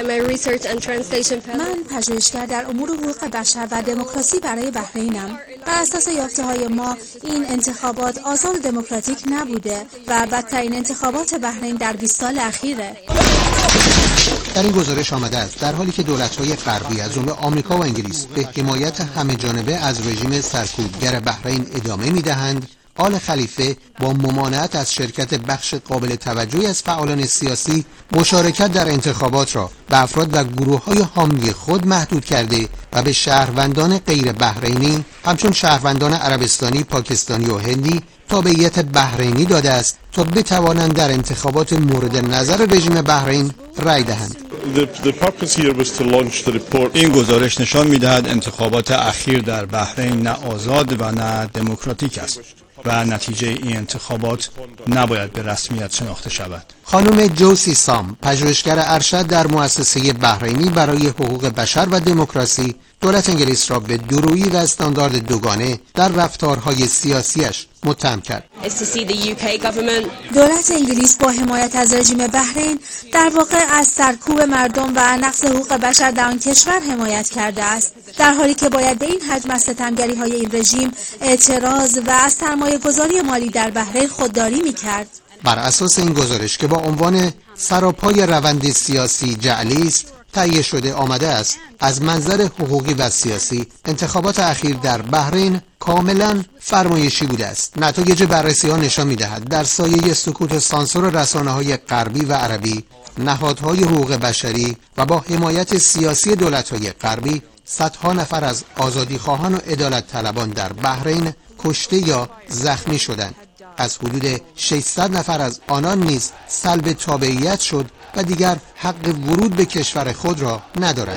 من پژوهشگر در امور حقوق بشر و دموکراسی برای بحرینم. بر اساس یافته‌های ما این انتخابات آزاد و دموکراتیک نبوده و بدترین انتخابات بحرین در بیست سال اخیره. در این گزارش آمده است در حالی که دولت‌های غربی از جمله آمریکا و انگلیس به حمایت همه جانبه از رژیم سرکوبگر بحرین ادامه می‌دهند، آل خلیفه با ممانعت از شرکت بخش قابل توجهی از فعالان سیاسی مشارکت در انتخابات را به افراد و گروه‌های حامی خود محدود کرده و به شهروندان غیر بحرینی همچون شهروندان عربستانی، پاکستانی و هندی تابعیت بحرینی داده است تا بتوانند در انتخابات مورد نظر رژیم بحرین رأی دهند. این گزارش نشان می‌دهد انتخابات اخیر در بحرین نه آزاد و نه دموکراتیک است و نتیجه این انتخابات نباید به رسمیت شناخته شود. خانم جوسی سام، پژوهشگر ارشد در مؤسسه بحرینی برای حقوق بشر و دموکراسی، دولت انگلیس را به دورویی و استاندارد دوگانه در رفتارهای سیاسیش متهم کرد. دولت انگلیس با حمایت از رژیم بحرین در واقع از سرکوب مردم و نقض حقوق بشر در آن کشور حمایت کرده است، در حالی که باید به این حجم از ستمگری های این رژیم اعتراض و از سرمایه گذاری مالی در بحرین خودداری می کرد. بر اساس این گزارش که با عنوان سراپای روند سیاسی جعلی است تهیه شده آمده است از منظر حقوقی و سیاسی انتخابات اخیر در بحرین کاملا فرمایشی بوده است. نتایج بررسی ها نشان می‌دهد در سایه سکوت و سانسور رسانه‌های غربی و عربی، نهادهای حقوق بشری و با حمایت سیاسی دولت‌های غربی، صدها نفر از آزادیخواهان و عدالت طلبان در بحرین کشته یا زخمی شدند. از حدود ششصد نفر از آنان نیز سلب تابعیت شد و دیگر حق ورود به کشور خود را ندارند.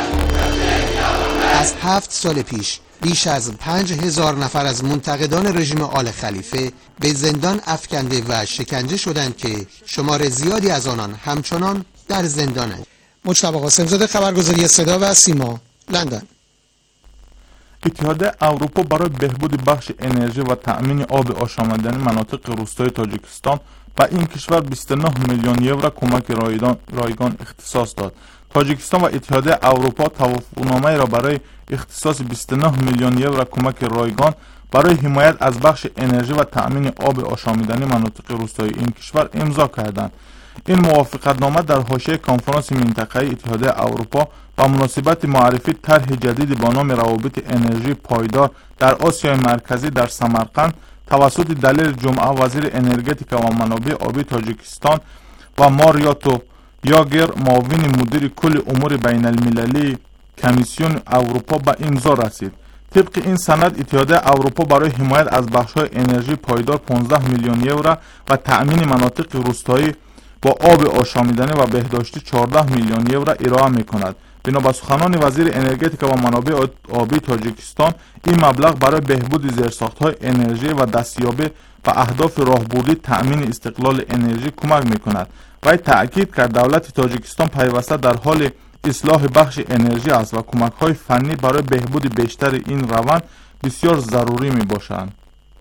از هفت سال پیش بیش از پنج هزار نفر از منتقدان رژیم آل خلیفه به زندان افکنده و شکنجه شدند که شمار زیادی از آنان همچنان در زندانند. مجتبی قاسم‌زاده، خبرگزاری صدا و سیما، لندن. اتحادیه اروپا برای بهبود بخش انرژی و تأمین آب آشامیدنی مناطق روستای تاجیکستان به این کشور بیست و نه میلیون یورو کمک رایگان اختصاص داد. تاجیکستان و اتحادیه اروپا توافقنامه را برای اختصاص بیست و نه میلیون یورو کمک رایگان برای حمایت از بخش انرژی و تأمین آب آشامیدنی مناطق روستایی این کشور امضا کردند. این موافقتنامه در حاشیه کنفرانس منطقه‌ای اتحادیه اروپا با مناسبت معرفی طرح جدید با نام روابط انرژی پایدار در آسیای مرکزی در سمرقند توسط دلیل جمعه وزیر انرژتیک و منابع آبی تاجیکستان و ماریاتو یاگر معاون مدیر کل امور بین المللی کمیسیون اروپا به امضا رسید. طبق این سند اتحادیه اروپا برای حمایت از بخش‌های انرژی پایدار پانزده میلیون یورو و تأمین مناطق روستایی با آب آشامیدنی و بهداشتی چهارده میلیون یورو ارائه می‌کند. بنابر سخنان وزیر انرژتیک و منابع آبی تاجیکستان، این مبلغ برای بهبود زیرساخت‌های انرژی و دستیابی به اهداف راهبردی تأمین استقلال انرژی کمک می‌کند. وی تأکید کرد دولت تاجیکستان پیوسته در حال اصلاح بخش انرژی است و کمک‌های فنی برای بهبود بیشتر این روند بسیار ضروری می‌باشند.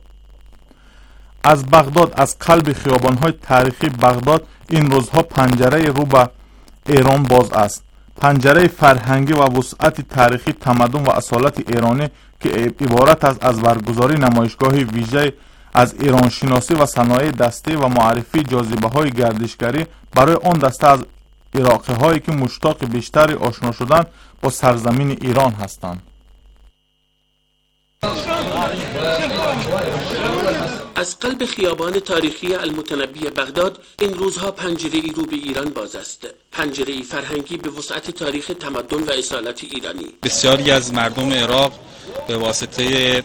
از بغداد، از قلب خیابان‌های تاریخی بغداد این روزها پنجره رو به ایران باز است. پنجره فرهنگی و وسعت تاریخی تمدن و اصالت ایرانی که عبارت است از برگزاری نمایشگاه ویژه از ایران شناسی و صنایع دستی و معرفی جاذبه های گردشگری برای آن دسته از عراقی هایی که مشتاق بیشتری آشنا شدن با سرزمین ایران هستند. از قلب خیابان تاریخی المتنبی بغداد این روزها پنجره ای رو به ایران باز است. پنجره ای فرهنگی به وسعت تاریخ تمدن و اصالت ایرانی. بسیاری از مردم عراق به واسطه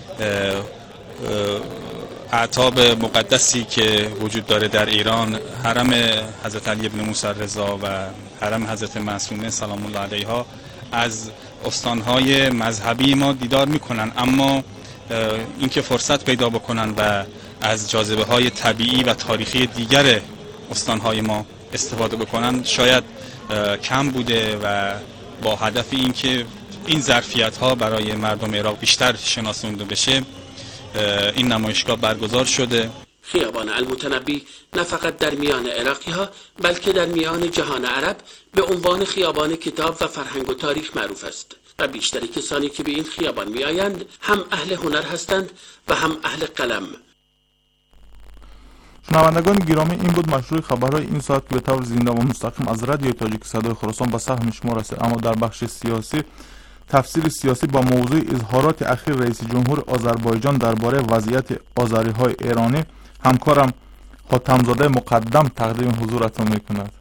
اعتاب مقدسی که وجود داره در ایران، حرم حضرت علی بن موسی رضا و حرم حضرت معصومه سلام الله علیها، از استانهای مذهبی ما دیدار میکنن، اما اینکه فرصت پیدا بکنن و از جاذبه های طبیعی و تاریخی دیگر استانهای ما استفاده بکنن شاید کم بوده و با هدف اینکه این ظرفیت ها برای مردم عراق بیشتر شناسونده بشه این نمایشگاه برگزار شده. خیابان المتنبی نه فقط در میان عراقی ها بلکه در میان جهان عرب به عنوان خیابان کتاب و فرهنگ و تاریخ معروف است و بیشتری کسانی که به این خیابان می آیند هم اهل هنر هستند و هم اهل قلم. شنوندگان گرامی، این بود مشروع خبرهای این ساعت که به طور زنده و مستقیم از رادیو تاجیک صدای خراسان به سهم شما رسید. اما در بخش سیاسی، تفسیر سیاسی با موضوع اظهارات اخیر رئیس جمهور آذربایجان درباره وضعیت آذری‌های ایرانی، همکارم حاتم‌زاده مقدم تقدیم حضورتان می‌کند.